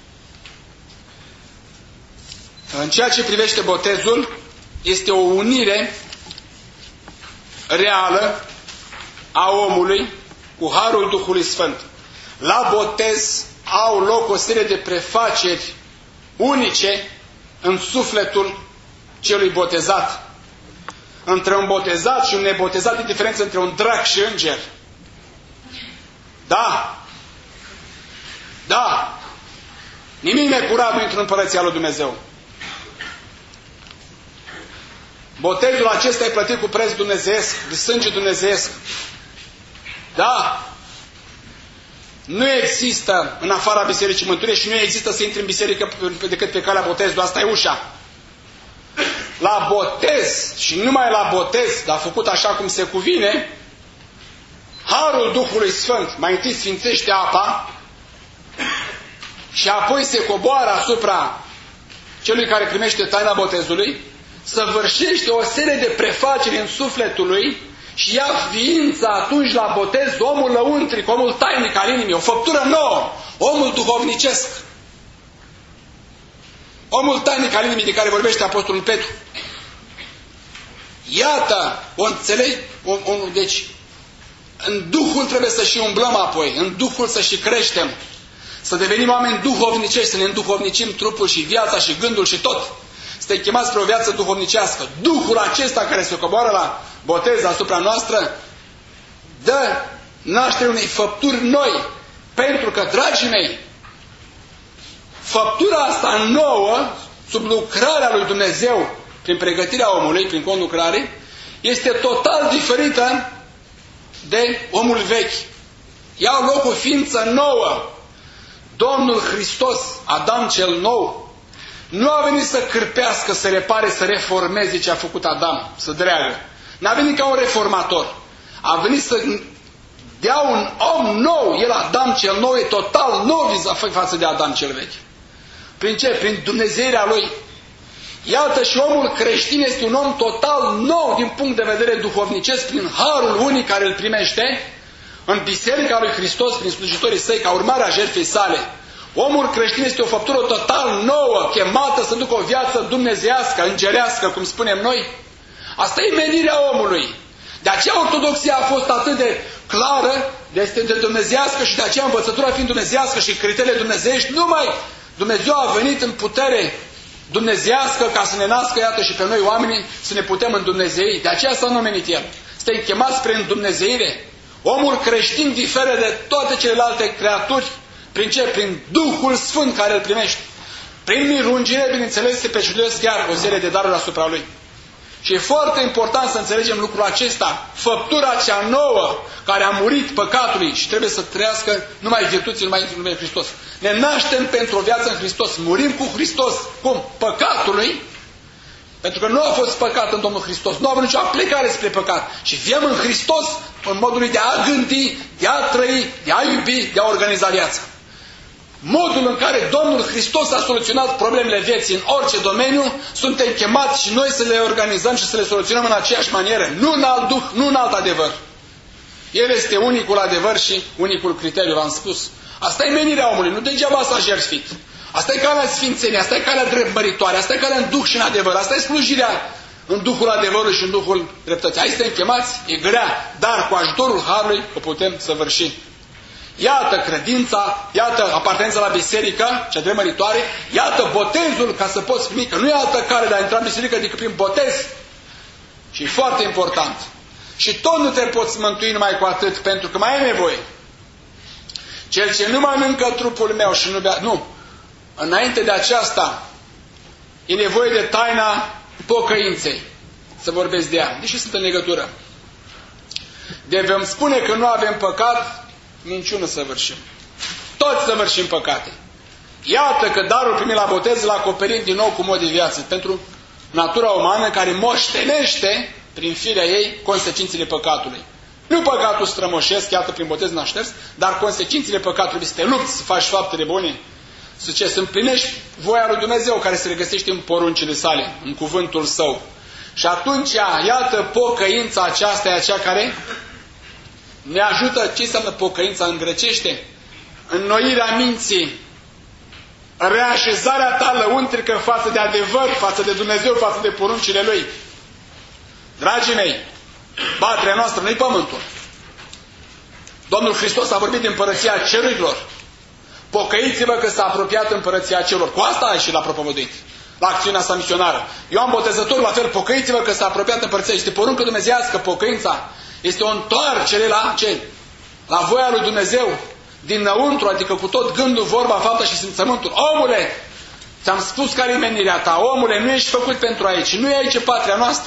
În ceea ce privește botezul, este o unire reală a omului cu harul Duhului Sfânt. La botez au loc o serie de prefaceri unice în sufletul celui botezat. Între un botezat și un nebotezat e diferență între un drac și înger. Da. Da. Nimic necurat nu intră în Împărăția lui Dumnezeu. Botezul acesta e plătit cu preț dumnezeiesc, de sânge dumnezeiesc. Da. Nu există în afara Bisericii Mântuirii și nu există să intri în biserică decât pe calea botezului. Asta e ușa. La botez și numai la botez, dar făcut așa cum se cuvine, harul Duhului Sfânt mai întâi sfințește apa și apoi se coboară asupra celui care primește taina botezului, săvârșește o serie de prefaceri în sufletul lui și ia ființa atunci la botez, omul lăuntric, omul tainic al inimii, o făptură nouă, omul duhovnicesc. Omul tainic al inimii de care vorbește Apostolul Petru. Iată, o înțelegi, o, o, deci, în Duhul trebuie să și umblăm apoi, în Duhul să și creștem, să devenim oameni duhovnicești, să ne înduhovnicim trupul și viața și gândul și tot. Suntem chemați spre o viață duhovnicească. Duhul acesta care se coboară la botez asupra noastră dă naștere unei făpturi noi. Pentru că, dragii mei, făptura asta nouă, sub lucrarea lui Dumnezeu, prin pregătirea omului, prin conlucrare, este total diferită de omul vechi. Ia loc o ființă nouă. Domnul Hristos, Adam cel nou, nu a venit să cârpească, să repare, să reformeze ce a făcut Adam, să dreagă. N-a venit ca un reformator. A venit să dea un om nou. El, Adam cel nou, e total nou față de Adam cel vechi. Prin ce? Prin dumnezeirea lui. Iată, și omul creștin este un om total nou din punct de vedere duhovnicesc, prin harul unic care îl primește în Biserica lui Hristos, prin slujitorii săi, ca urmare a jertfei sale. Omul creștin este o făptură total nouă, chemată să ducă o viață dumnezeiască, îngerească, cum spunem noi. Asta e menirea omului. De aceea ortodoxia a fost atât de clară, este de dumnezeiască și de aceea învățătura fiind dumnezeiască și criteriile dumnezeiești, numai Dumnezeu a venit în putere dumnezeiască ca să ne nască, iată, și pe noi oamenii să ne putem îndumnezei. De aceea s-a numenit El. Suntem chemați spre îndumnezeire. Omul creștin diferă de toate celelalte creaturi. Prin ce? Prin Duhul Sfânt care îl primește. Prin mirungire, bineînțeles, se pecetuiesc chiar o serie de daruri asupra lui. Și e foarte important să înțelegem lucrul acesta. Făptura cea nouă care a murit păcatului și trebuie să trăiască numai virtuții, numai în numele Hristos. Ne naștem pentru o viață în Hristos. Murim cu Hristos. Cum? Păcatului. Pentru că nu a fost păcat în Domnul Hristos. Nu avem nicio aplicare spre păcat. Și viem în Hristos în modul de a gândi, de a trăi, de a iubi, de a organiza viața. Modul în care Domnul Hristos a soluționat problemele vieții în orice domeniu, suntem chemați și noi să le organizăm și să le soluționăm în aceeași manieră. Nu în alt duh, nu în alt adevăr. El este unicul adevăr și unicul criteriu, v-am spus. Asta e menirea omului, nu degeaba s-a jertfit. Asta e calea sfințeniei, asta e calea dreptmăritoare, asta e calea în duh și în adevăr, asta e slujirea în duhul adevărului și în duhul dreptății. Aici suntem chemați, e grea, dar cu ajutorul Harului o putem săvârși. Iată credința, iată apartenența la biserică, cea dreptmăritoare, iată botezul ca să poți primi, că nu e altă cale de a intra în biserică decât prin botez. Și e foarte important. Și tot nu te poți mântui numai cu atât, pentru că mai ai nevoie. Cel ce nu mănâncă trupul meu și nu bea... Nu. Înainte de aceasta, e nevoie de taina pocăinței. Să vorbesc de ea. Deși sunt în legătură. De vom spune că nu avem păcat, minciună săvârșim. Toți săvârșim păcate. Iată că darul primit la botez îl acoperim din nou cu mod de viață. Pentru natura umană care moștenește, prin firea ei, consecințele păcatului. Nu păcatul strămoșesc, iată prin botez n-a șters, dar consecințele păcatului, să te lupți, să faci faptele bune, să ce, să împlinești voia lui Dumnezeu care se regăsește în poruncile sale, în cuvântul său. Și atunci, iată, pocăința aceasta e aceea care ne ajută. Ce înseamnă pocăința în grecește? Înnoirea minții, reașezarea ta lăuntrică față de adevăr, față de Dumnezeu, față de poruncile Lui. Dragii mei, patria noastră nu-i pământul. Domnul Hristos a vorbit de împărăția cerurilor. Pocăiți-vă că s-a apropiat împărăția celor. Cu asta a ieșit la propovăduit, la acțiunea sa misionară. Ioan Botezătorul la fel, pocăiți-vă că s-a apropiat împărăția. Este poruncă dumnezeiască, pocăința. Este o întoarcere la ce? La voia lui Dumnezeu. Dinăuntru, adică cu tot gândul, vorba, fapta și simțământul. Omule, ți-am spus care e menirea ta. Omule, nu ești făcut pentru aici. Nu e aici patria noastră.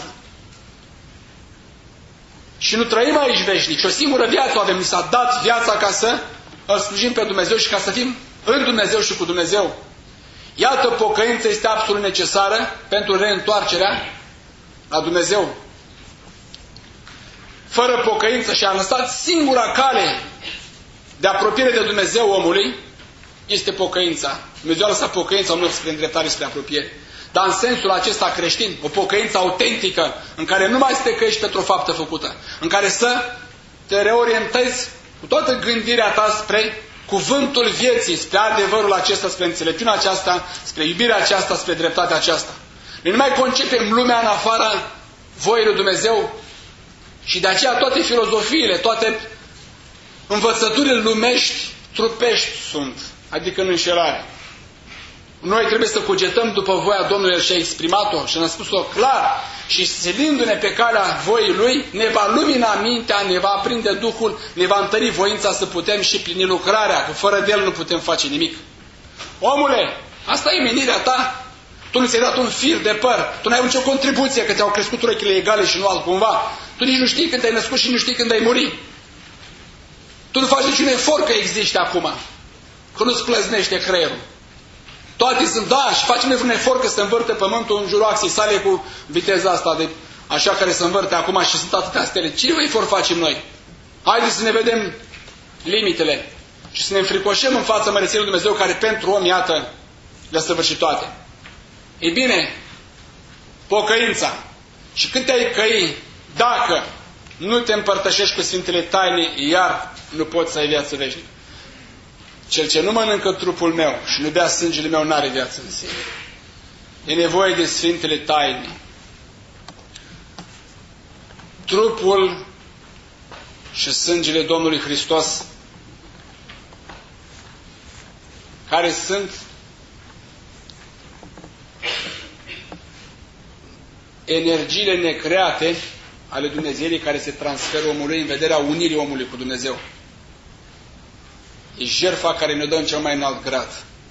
Și nu trăim aici veșnic. Și o singură viață avem. Ni s-a dat viața ca să îl slujim pe Dumnezeu și ca să fim în Dumnezeu și cu Dumnezeu. Iată, pocăința este absolut necesară pentru reîntoarcerea la Dumnezeu. Fără pocăință, și a lăsat singura cale de apropiere de Dumnezeu omului, este pocăința. Dumnezeu a lăsat pocăința omului spre îndreptare, spre apropiere. Dar în sensul acesta creștin, o pocăință autentică, în care nu mai să te căiești pentru o faptă făcută, în care să te reorientezi cu toată gândirea ta spre cuvântul vieții, spre adevărul acesta, spre înțelepciunea aceasta, spre iubirea aceasta, spre dreptatea aceasta. Noi nu mai concepem lumea în afara voii lui Dumnezeu și de aceea toate filozofiile, toate învățăturile lumești, trupești sunt, adică în înșelare. Noi trebuie să cugetăm după voia Domnului și a exprimat-o și ne-a spus-o clar și silindu-ne pe calea voii Lui, ne va lumina mintea, ne va aprinde Duhul, ne va întări voința să putem și plini lucrarea, că fără de El nu putem face nimic. Omule, asta e menirea ta. Tu nu ți-ai dat un fir de păr, tu n-ai nicio contribuție că te-au crescut urechile egale și nu altcumva. Tu nici nu știi când te-ai născut și nu știi când ai murit. Tu nu faci niciun efort că existi acum, că nu-ți plăznește creierul. Toate sunt, da, și facem un efort că se învârte pământul în jurul axei sale cu viteza asta de așa care se învârte acum și sunt atâtea stele. Ce efort facem noi? Haideți să ne vedem limitele și să ne înfricoșăm în fața măreției lui Dumnezeu care pentru om, iată, le-a săvârșit toate. Ei bine, pocăința. Și când te-ai căi, dacă nu te împărtășești cu Sfintele Taine, iar nu poți să ai viață veșnică. Cel ce nu mănâncă trupul meu și nu bea sângele meu n-are viață în sine. E nevoie de Sfintele Taine. Trupul și sângele Domnului Hristos, care sunt energiile necreate ale Dumnezeirii care se transferă omului în vederea unirii omului cu Dumnezeu. E jertfa care ne dă în cel mai înalt grad.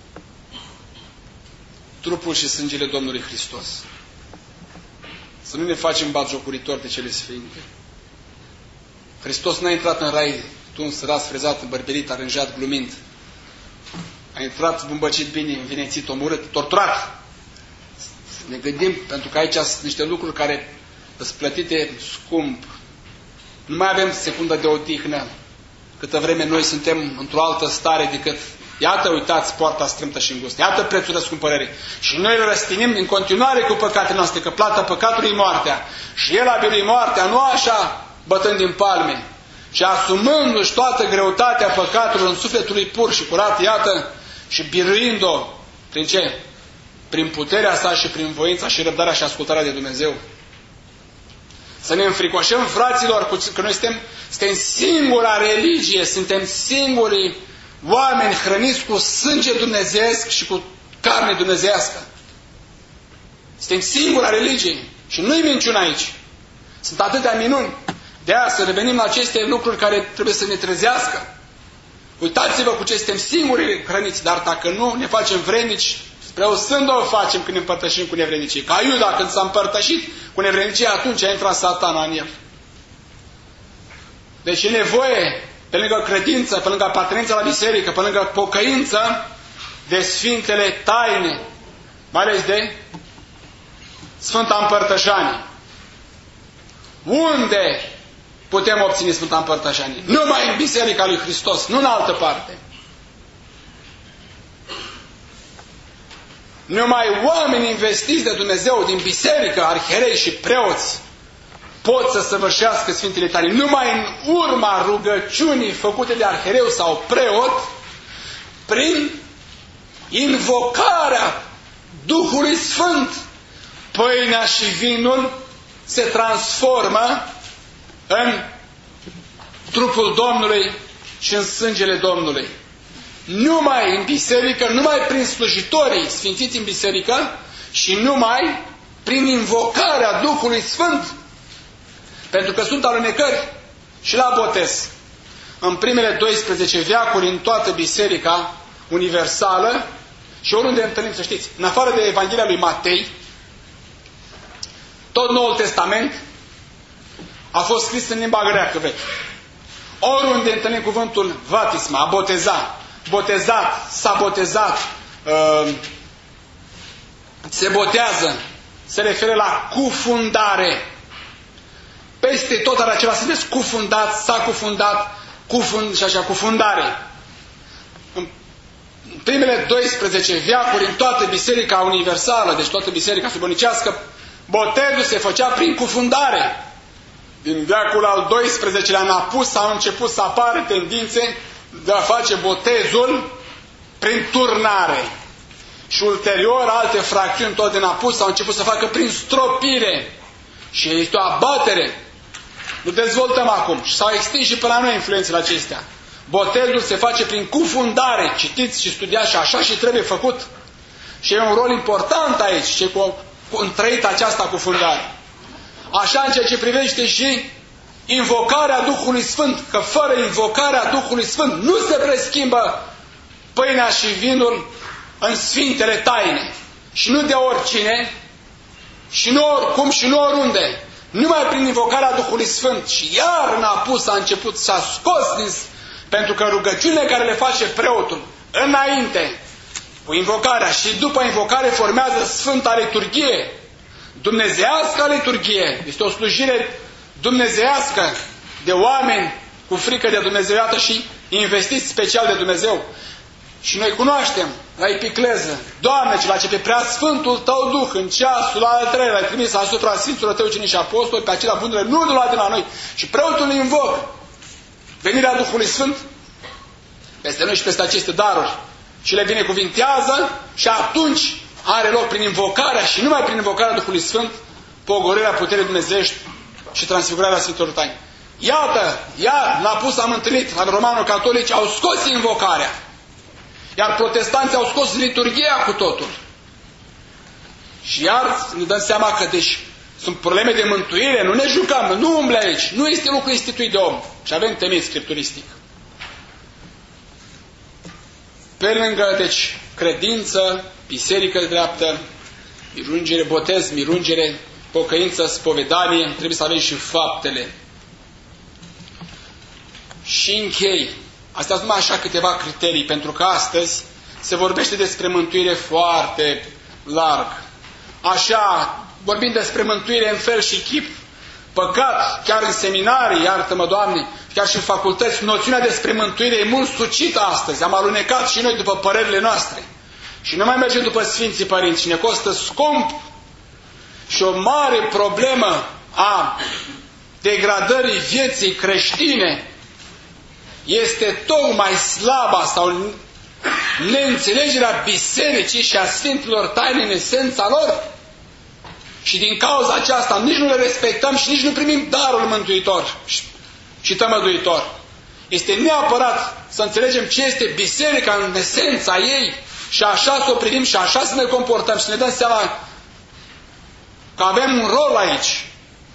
Trupul și sângele Domnului Hristos. Să nu ne facem batjocuritori de cele sfinte. Hristos n-a intrat în rai tuns, ras, frezat, bărberit, aranjat, glumind. A intrat zbumbăcit bine, învinețit, omorât, torturat. Ne gândim, pentru că aici sunt niște lucruri care sunt plătite scump. Nu mai avem secundă de odihnă, câtă vreme noi suntem într-o altă stare decât, iată, uitați, poarta strâmtă și îngustă, iată prețul răscumpărării. Și noi îl răstinim în continuare cu păcatele noastre, că plata păcatului e moartea. Și El a biruit moartea, nu așa, bătând din palme, și asumându-și toată greutatea păcatului în sufletul lui pur și curat, iată, și biruind-o, prin ce? Prin puterea sa și prin voința și răbdarea și ascultarea de Dumnezeu. Să ne înfricoșăm, fraților, că noi suntem, suntem singura religie, suntem singurii oameni hrăniți cu sânge dumnezeiesc și cu carne dumnezeiască. Suntem singura religie. Și nu-i minciună aici. Sunt atâtea minuni. De aia să revenim la aceste lucruri care trebuie să ne trezească. Uitați-vă cu ce suntem singurii hrăniți, dar dacă nu ne facem vrednici, spre o sândă o facem când ne împărtășim cu nevrednicii. Ca Iuda, când s-a împărtășit cu nevrednicii, atunci a intrat Satana în el. Deci e nevoie, pe lângă credință, pe lângă apartenență la biserică, pe lângă pocăință, de sfintele taine, mai ales de Sfânta Împărtășanie. Unde putem obține Sfânta Împărtășanie? Numai în Biserica lui Hristos, nu în altă parte. Numai oameni investiți de Dumnezeu din biserică, arhierei și preoți, pot să săvârșească Sfintele Taine. Numai în urma rugăciunii făcute de arhiereu sau preot, prin invocarea Duhului Sfânt, pâinea și vinul se transformă în trupul Domnului și în sângele Domnului. Numai în biserică, numai prin slujitorii sfințiți în biserică și numai prin invocarea Duhului Sfânt. Pentru că sunt alunecări și la botez. În primele doisprezece veacuri, în toată biserica universală, și oriunde întâlnim, să știți, în afară de Evanghelia lui Matei, tot Noul Testament a fost scris în limba greacă veche. Oriunde întâlnim cuvântul vatisma, a boteza, botezat, s-a botezat, uh, se botează, se referă la cufundare. Peste tot are acela să vezi cufundat, s-a cufundat, cufund și așa, cufundare. În primele doisprezece veacuri, în toată biserica universală, deci toată biserica surbonicească, botezul se făcea prin cufundare. Din veacul al doisprezecelea în apus au început să apară tendințe de a face botezul prin turnare. Și ulterior alte fracțiuni tot din apus au început să facă prin stropire. Și este o abatere. Nu dezvoltăm acum. Și s-au extins și pe la noi influențele acestea. Botezul se face prin cufundare. Citiți și studiați și așa și trebuie făcut. Și e un rol important aici. Și cu, cu întrăit aceasta cufundare. Așa în ceea ce privește și invocarea Duhului Sfânt. Că fără invocarea Duhului Sfânt nu se preschimbă pâinea și vinul în Sfintele Taine. Și nu de oricine, și nu oricum, și nu oriunde. Numai prin invocarea Duhului Sfânt. Și iar în apus a început, s-a scos din... Pentru că rugăciunile care le face preotul înainte, cu invocarea și după invocare, formează Sfânta Liturghie. Dumnezeiască liturghie. Este o slujire dumnezeiască de oameni cu frică de Dumnezeu, iată, și investiți special de Dumnezeu. Și noi cunoaștem la epicleză: Doamne, ce la ce pe prea Sfântul Tău Duh în ceasul al treilea l-ai trimis asupra Sfinților Tăi ucenici și apostoli, pe acelea bunele nu de la de la noi. Și preotul îi invocă venirea Duhului Sfânt peste noi și peste aceste daruri. Și le binecuvintează și atunci are loc prin invocarea și numai prin invocarea Duhului Sfânt pogorârea puterii dumnezeiești și transfigurarea Sfintelor Taine. Iată, iar la apus am întâlnit, la romano-catolici au scos invocarea. Iar protestanții au scos liturghia cu totul. Și iar ne dăm seama că deci sunt probleme de mântuire, nu ne jucăm, nu umble aici. Nu este lucru instituit de om. Și avem temei scripturistic. Pe lângă, deci, credință, biserică dreaptă, mirungere, botez, mirungere, pocăință, spovedanie, trebuie să avem și faptele. Și închei. Astea sunt numai așa câteva criterii, pentru că astăzi se vorbește despre mântuire foarte larg. așa, vorbind despre mântuire în fel și chip, păcat, chiar în seminarii, iartă-mă, Doamne, chiar și în facultăți, noțiunea despre mântuire e mult sucită astăzi. Am alunecat și noi după părerile noastre. Și nu mai mergem după Sfinții Părinți și ne costă scump. Și o mare problemă a degradării vieții creștine este tocmai slaba sau neînțelegerea bisericii și a Sfinților Taine în esența lor. Și din cauza aceasta nici nu le respectăm și nici nu primim darul mântuitor și tămăduitor. Este neapărat să înțelegem ce este biserica în esența ei și așa să o privim și așa să ne comportăm și ne dăm seama că avem un rol aici.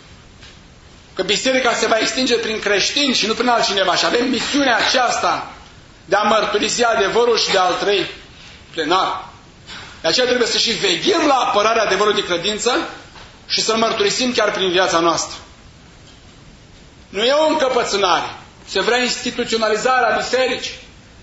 Că biserica se va extinge prin creștini și nu prin altcineva. Și avem misiunea aceasta de a mărturisi adevărul și de a-l trăi plenar. De aceea trebuie să și veghem la apărarea adevărului de credință și să-l mărturisim chiar prin viața noastră. Nu e o încăpățânare. Se vrea instituționalizarea bisericii.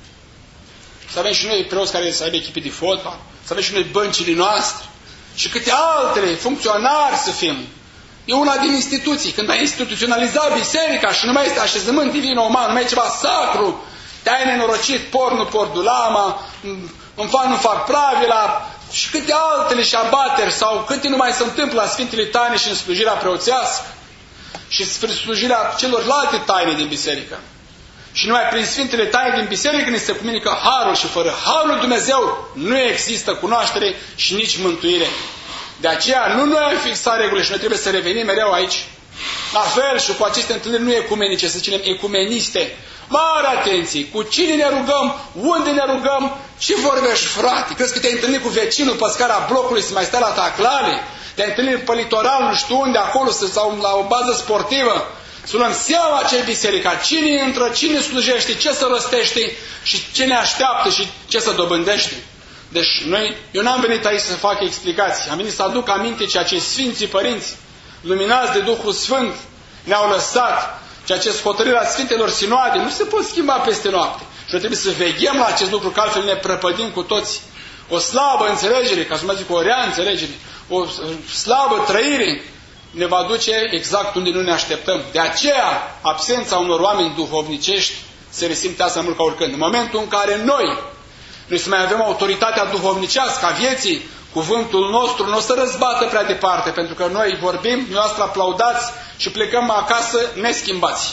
Să avem și noi preoți care să aibă echipe de fotbal, să avem și noi băncile noastre și câte altele, funcționari să fim. E una din instituții. Când ai instituționalizat biserica și nu mai este așezământ divin uman, nu mai e ceva sacru, te-ai nenorocit, pornu pordulama, îmi fac, nu fac pravila și câte altele și abateri sau câte nu mai se întâmplă la Sfintele Taine și în slujirea preoțească și în slujirea celorlalte taine din biserică. Și numai prin Sfintele Taine din biserică ne se comunică harul și fără harul lui Dumnezeu nu există cunoaștere și nici mântuire. De aceea nu noi am fixat regulile și noi trebuie să revenim mereu aici. La fel și cu aceste întâlniri nu ecumenice, să zicem ecumeniste. Mare atenție! Cu cine ne rugăm? Unde ne rugăm? Ce vorbești, frate? Crezi că te-ai întâlnit cu vecinul pe scara blocului să mai stai la taclale? Te-ai întâlnit pe litoral, nu știu unde, acolo, sau la o bază sportivă? Să luăm seama ce e biserica, cine intră, cine slujește, ce se răstește și ce ne așteaptă și ce se dobândește. Deci noi, eu n-am venit aici să fac explicații, am venit să aduc aminte ceea ce Sfinții Părinți, luminați de Duhul Sfânt, ne-au lăsat, ceea ce hotărârea Sfintelor Sinoade, nu se pot schimba peste noapte. Și noi trebuie să veghem la acest lucru, că altfel ne prăpădim cu toți. O slabă înțelegere, ca să mă zic o rea înțelegere, o slabă trăire, ne va duce exact unde nu ne așteptăm. De aceea, absența unor oameni duhovnicești se resimtează mult ca oricând. În momentul în care noi, noi să mai avem autoritatea duhovnicească a vieții, cuvântul nostru nu o să răzbată prea departe, pentru că noi vorbim, noastră aplaudați și plecăm acasă neschimbați.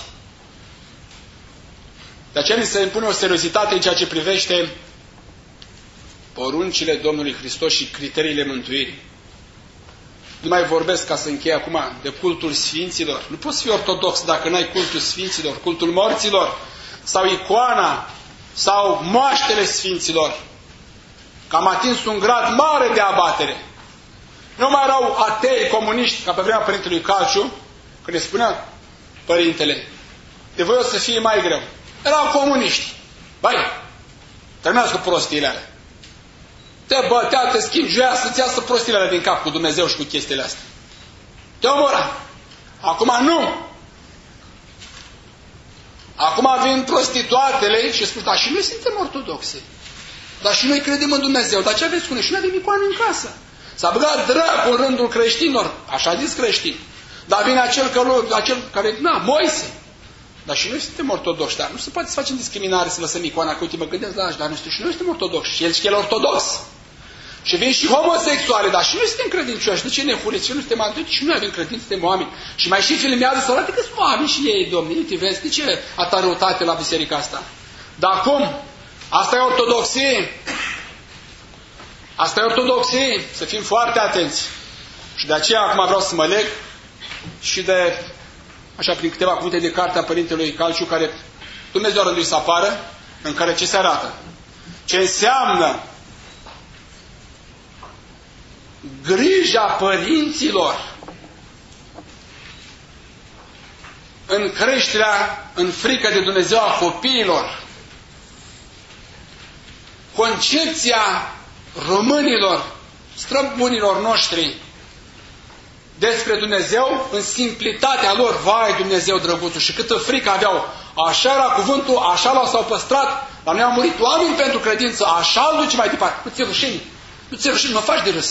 De aceea ni se impune o seriozitate în ceea ce privește poruncile Domnului Hristos și criteriile mântuirii. Nu mai vorbesc, ca să închei acum, de cultul Sfinților. Nu poți fi ortodox dacă n-ai cultul Sfinților, cultul morților, sau icoana, sau moaștele Sfinților. Că am atins un grad mare de abatere. Nu mai erau atei comuniști, ca pe vremea Părintelui Calciu, când ne spunea Părintele, de voi o să fie mai greu. Erau comuniști. Băi, terminați cu prostiile alea. Te bătea, te schinjuia să-ți iasă prostiile alea din cap cu Dumnezeu și cu chestiile astea. Te omora. Acum nu. Acum vin prostituatele și spun, dar și noi suntem ortodoxe. Dar și noi credem în Dumnezeu. Dar ce aveți spune? Și noi avem icoane în casă. S-a băgat dracu în rândul creștinilor. Așa zis creștini. Dar vine acel, călor, acel care, na, Moise. Dar și noi suntem ortodoxi. Dar nu se poate să facem discriminare, să lăsăm icoana. Că uite, mă gândesc la așa, dar nu știu, și noi suntem ortodoxi. Și el și el ortodox. Și vin și homosexuale, dar și noi suntem credincioși. De ce ne huriți? Și nu suntem adulți, și noi avem credință, suntem oameni. Și mai și filmează să arate că sunt oameni și ei, domnule. Uite, vezi, de ce atâta răutate la biserica asta? Dar acum, asta e ortodoxie. Asta e ortodoxie. Să fim foarte atenți. Și de aceea acum vreau să mă leg și de, așa, prin câteva cuvinte de cartea Părintelui Calciu, care Dumnezeu a rânduit să apară, în care ce se arată? Ce înseamnă grija părinților în creșterea în frică de Dumnezeu a copiilor. Concepția românilor, străbunilor noștri despre Dumnezeu în simplitatea lor. Vai, Dumnezeu drăguțul, și câtă frică aveau. Așa era cuvântul, așa l-au păstrat, dar noi am murit oameni pentru credință, așa îl duce mai departe. Nu ți-e rușine, nu ți-e rușine, mă faci de râs.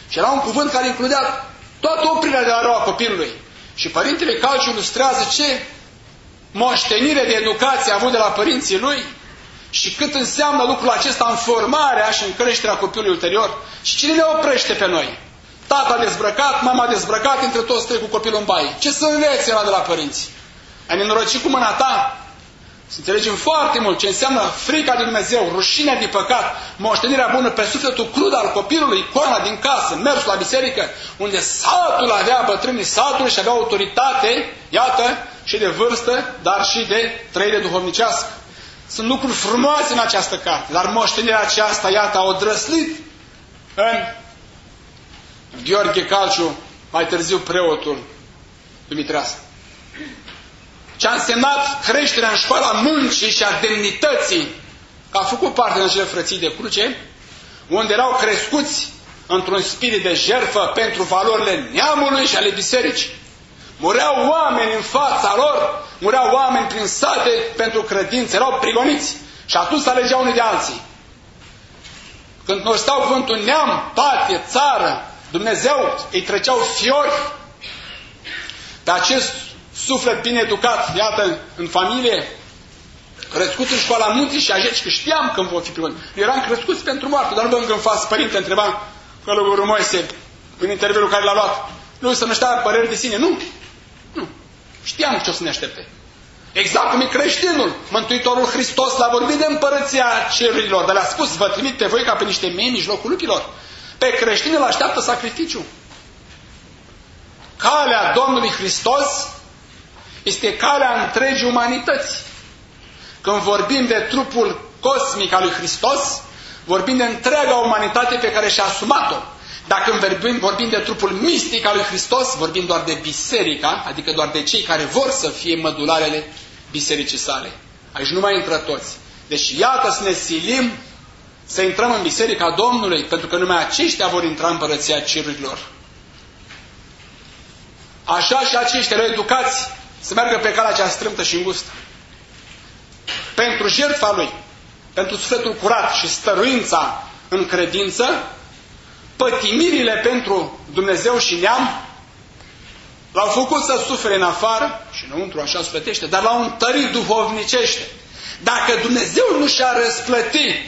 Și era un cuvânt care includea toată oprirea de la rău a copilului. Și Părintele Calciu ilustrează ce moștenire de educație a avut de la părinții lui și cât înseamnă lucrul acesta în formarea și în creșterea copilului ulterior. Și cine ne oprește pe noi? Tata dezbrăcat, mama dezbrăcat, între toți trei cu copilul în baie. Ce să înveți era de la părinți? Ai nenorocit cu mâna ta? Să înțelegem foarte mult ce înseamnă frica de Dumnezeu, rușinea de păcat, moștenirea bună pe sufletul crud al copilului, icoana din casă, mersul la biserică, unde satul avea, bătrânii satului și avea autoritate, iată, și de vârstă, dar și de trăire duhovnicească. Sunt lucruri frumoase în această carte, dar moștenirea aceasta, iată, a odrăslit în Gheorghe Calciu, mai târziu preotul Dumitreasă. Ce a însemnat creșterea în școala muncii și a demnității, că a făcut parte din acele frății de cruce, unde erau crescuți într-un spirit de jertfă pentru valorile neamului și ale bisericii. Mureau oameni în fața lor, mureau oameni prin sate pentru credință, erau prigoniți. Și atunci se alegeau unii de alții. Când nu stau cuvântul neam, patrie, țară, Dumnezeu îi treceau fiori pe acest suflet bine educat, iată, în familie, crescut în școala munții și ajeci, că știam când vor fi prigoniți. Eram crescuți pentru moarte, dar nu vă îngânfați. Părinte, întreba călugărul Moise în interviul care l-a luat. Nu să nu știa păreri de sine. Nu. Nu. Știam ce o să ne aștepte. Exact cum e creștinul. Mântuitorul Hristos l-a vorbit de împărăția cerurilor, dar le-a spus, vă trimit pe voi ca pe niște mei în mijlocul lupilor. Pe creștini îl așteaptă sacrificiu. Calea Domnului Hristos este calea întregii umanități. Când vorbim de trupul cosmic al lui Hristos, vorbim de întreaga umanitate pe care și-a asumat-o. Dacă vorbim, vorbim de trupul mistic al lui Hristos, vorbim doar de biserica, adică doar de cei care vor să fie mădularele bisericii sale. Aici nu mai intră toți. Deci iată să ne silim să intrăm în biserica Domnului, pentru că numai aceștia vor intra în împărăția cerurilor. Așa și aceștia le educați să meargă pe calea cea strâmtă și îngustă. Pentru jertfa lui, pentru sufletul curat și stăruința în credință, pătimirile pentru Dumnezeu și neam l-au făcut să sufere în afară și înăuntru așa sufletește, dar l-au întărit duhovnicește. Dacă Dumnezeu nu și-a răsplătit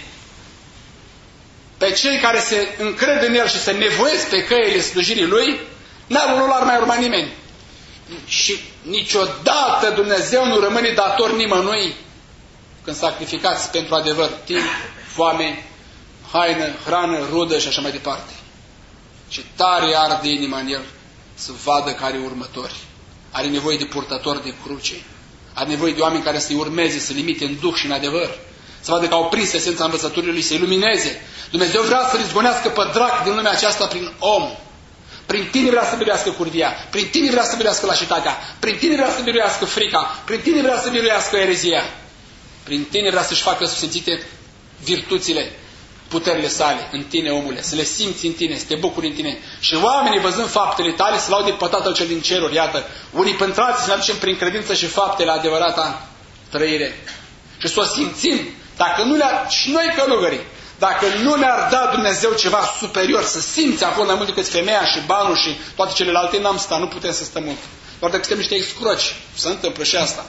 pe cei care se încred în El și se nevoiesc pe căile slujirii Lui, n-ar nu l-ar mai urma nimeni. Și niciodată Dumnezeu nu rămâne dator nimănui când sacrificați pentru adevăr timp, foame, haină, hrană, rudă și așa mai departe. Și tare arde inima în el să vadă care e următori. Are nevoie de purtători de cruce. Are nevoie de oameni care să-i urmeze, să-i limite în duh și în adevăr. Să vadă că au prins esența învățăturii lui, să-i lumineze. Dumnezeu vrea să-l izgonească pe drac din lumea aceasta prin om. Prin tine vrea să biruiască curvia, prin tine vrea să biruiască lașitatea, prin tine vrea să biruiască frica, prin tine vrea să biruiască erezia. Prin tine vrea să-și facă susțințite virtuțile, puterile sale în tine, omule, să le simți în tine, să te bucuri în tine. Și oamenii, văzând faptele tale, să laude pe Tatăl cel din ceruri. Iată, unii pântrați să ne aducem prin credință și faptele adevărata trăire. Și să o simțim, dacă nu le-ar, și noi călugării, dacă nu ne-ar da Dumnezeu ceva superior, să simți acolo mai mult decât femeia și banul și toate celelalte, n-am stat, nu putem să stăm mult. Doar dacă suntem niște excroci, se întâmplă și asta.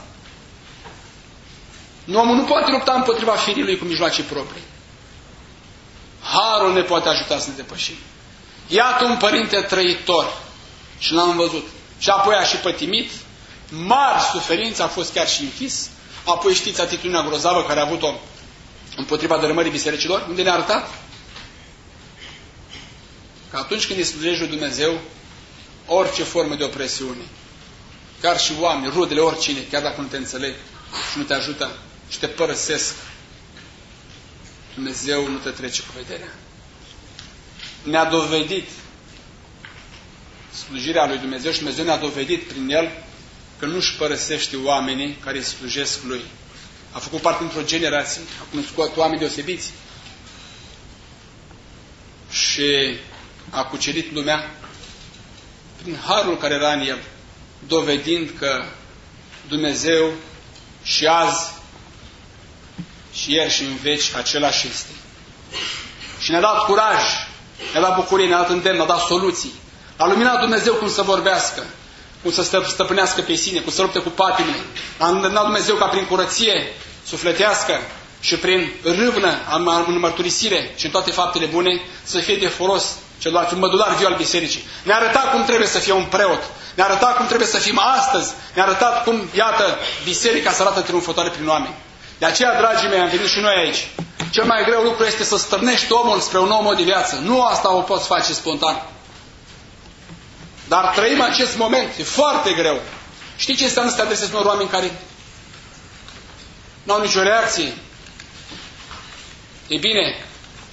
Omul nu poate lupta împotriva firii lui cu mijloace proprii. Harul ne poate ajuta să ne depășim. Iată un părinte trăitor și l-am văzut. Și apoi a și pătimit, mari suferințe, a fost chiar și închis. Apoi știți atitudinea grozavă care a avut-o împotriva dărâmării bisericilor, unde ne-a arătat că atunci când îi slujești lui Dumnezeu, orice formă de opresiune, chiar și oameni, rudele, oricine, chiar dacă nu te înțeleg și nu te ajută și te părăsesc, Dumnezeu nu te trece cu vederea. Ne-a dovedit slujirea lui Dumnezeu și Dumnezeu ne-a dovedit prin El că nu-și părăsește oamenii care îi slujesc Lui. A făcut parte într-o generație, a cunoscut oameni deosebiți și a cucerit lumea prin harul care era în El, dovedind că Dumnezeu și azi și ieri și în veci același este. Și ne-a dat curaj ne-a dat bucurie, ne-a dat îndemn, ne-a dat soluții. A luminat Dumnezeu cum să vorbească, cum să stăpânească pe sine, cum să lupte cu patimile. A îndemnat Dumnezeu ca prin curăție sufletească și prin râvnă în mărturisire și în toate faptele bune să fie de folos celorlalți, un mădular viu al bisericii. Ne-a arătat cum trebuie să fie un preot. Ne-a arătat cum trebuie să fim astăzi. Ne-a arătat cum, iată, biserica se arată triumfătoare prin oameni. De aceea, dragii mei, am venit și noi aici. Cel mai greu lucru este să stârnești omul spre un nou mod de viață. Nu asta o poți face spontan. Dar trăim acest moment. E foarte greu. Știi ce înseamnă să te adresezi unor oameni care nu au nicio reacție? E bine,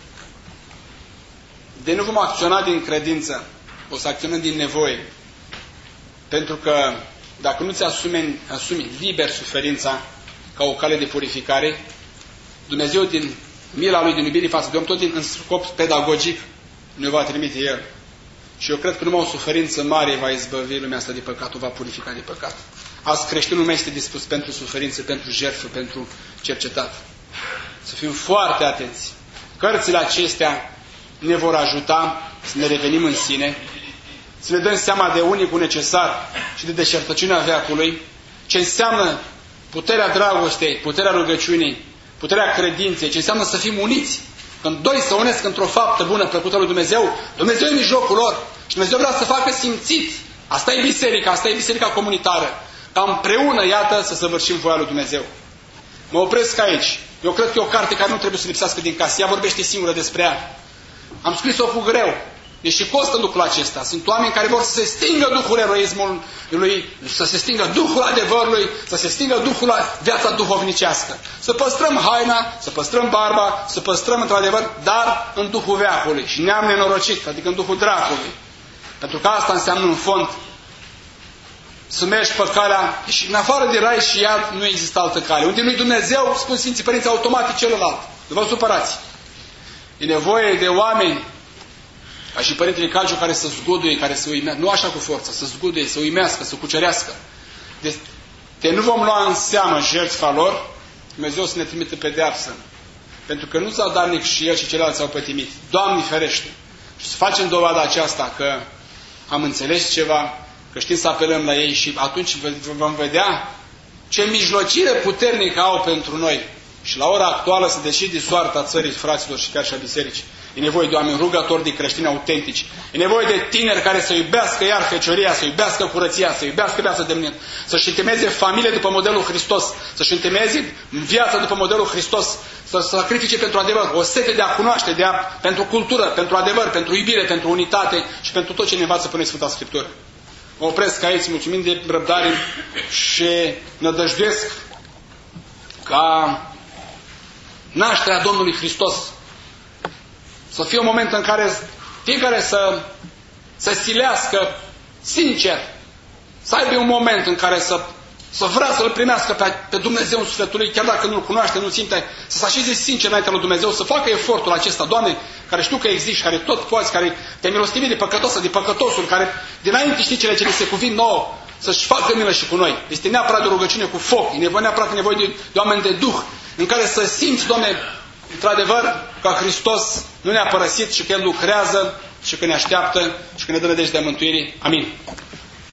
de nu vom acționa din credință, o să acționăm din nevoie. Pentru că dacă nu ți asumi, asumi liber suferința ca o cale de purificare, Dumnezeu din mila Lui, din iubire față de om, tot din în scop pedagogic, ne va trimite El. Și eu cred că numai o suferință mare va izbăvi lumea asta de păcat, o va purifica de păcat. Azi creștinul meu este dispus pentru suferință, pentru jertfă, pentru cercetat. Să fim foarte atenți. Cărțile acestea ne vor ajuta să ne revenim în sine, să ne dăm seama de unicul necesar și de deșertăciunea veacului, ce înseamnă puterea dragostei, puterea rugăciunii, puterea credinței, ce înseamnă să fim uniți. Când doi se unesc într-o faptă bună plăcută lui Dumnezeu, Dumnezeu e în mijlocul lor și Dumnezeu vrea să facă simțit. Asta e biserica, asta e biserica comunitară. Ca împreună, iată, să săvârșim voia lui Dumnezeu. Mă opresc aici. Eu cred că e o carte care nu trebuie să lipsească din casă. Ea vorbește singură despre ea. Am scris-o cu greu. Deși costă lucrul acesta. Sunt oameni care vor să se stingă duhul eroismului, să se stingă duhul adevărului, să se stingă duhul la viața duhovnicească. Să păstrăm haina, să păstrăm barba, să păstrăm într-adevăr, dar în duhul veacului. Și ne-am nenorocit, adică în duhul dracului. Pentru că asta înseamnă în fond să mergi pe calea, și în afară de rai și iad nu există altă cale. Unde nu-i Dumnezeu, spun Sfinții Părinți, automatic celălalt. Nu vă supărați. E nevoie de oameni, ca și Părintele Calciu, care să zguduie, care să uimească, nu așa cu forță, să zguduie, să uimească, să cucerească. Deci, de nu vom lua în seamă jertfa lor, Dumnezeu să ne trimite pedeapsă. Pentru că nu zadarnic și el și ceilalți au pătimit. Doamne ferește! Și să facem dovada aceasta că am înțeles ceva, că știm să apelăm la ei și atunci vom vedea ce mijlocire puternică au pentru noi. Și la ora actuală să decide soarta țării, fraților și chiar și a bisericii. E nevoie de oameni rugători, de creștini autentici. E nevoie de tineri care să iubească iar fecioria, să iubească curăția, să iubească viața de mâine, să-și întemeieze familie după modelul Hristos, să-și întemeieze viața după modelul Hristos, să sacrifice pentru adevăr, o sete de a cunoaște, de a, pentru cultură, pentru adevăr, pentru iubire, pentru unitate și pentru tot ce ne învață până în Sfânta Scriptură. Mă opresc aici, mulțumim de răbdare și nădăjduiesc ca nașterea Domnului Hristos să fie un moment în care fiecare să se silească sincer, să aibă un moment în care să, să vrea să-L primească pe, pe Dumnezeu în sufletul lui, chiar dacă nu-L cunoaște, nu simte, să se așeze sincer înaintea lui Dumnezeu, să facă efortul acesta. Doamne, care știu că existi, care tot poți, care te milostivi de păcătosă, de păcătosul, care dinainte știi cele ce ne se cuvin nouă, să-și facă milă și cu noi. Este neapărat de rugăciune cu foc, e nevoie, neapărat nevoie de, de oameni de Duh, în care să simți, Doamne, într-adevăr, că Hristos nu ne-a părăsit și că El lucrează și că ne așteaptă și că ne dă nădejdea mântuirii. Amin.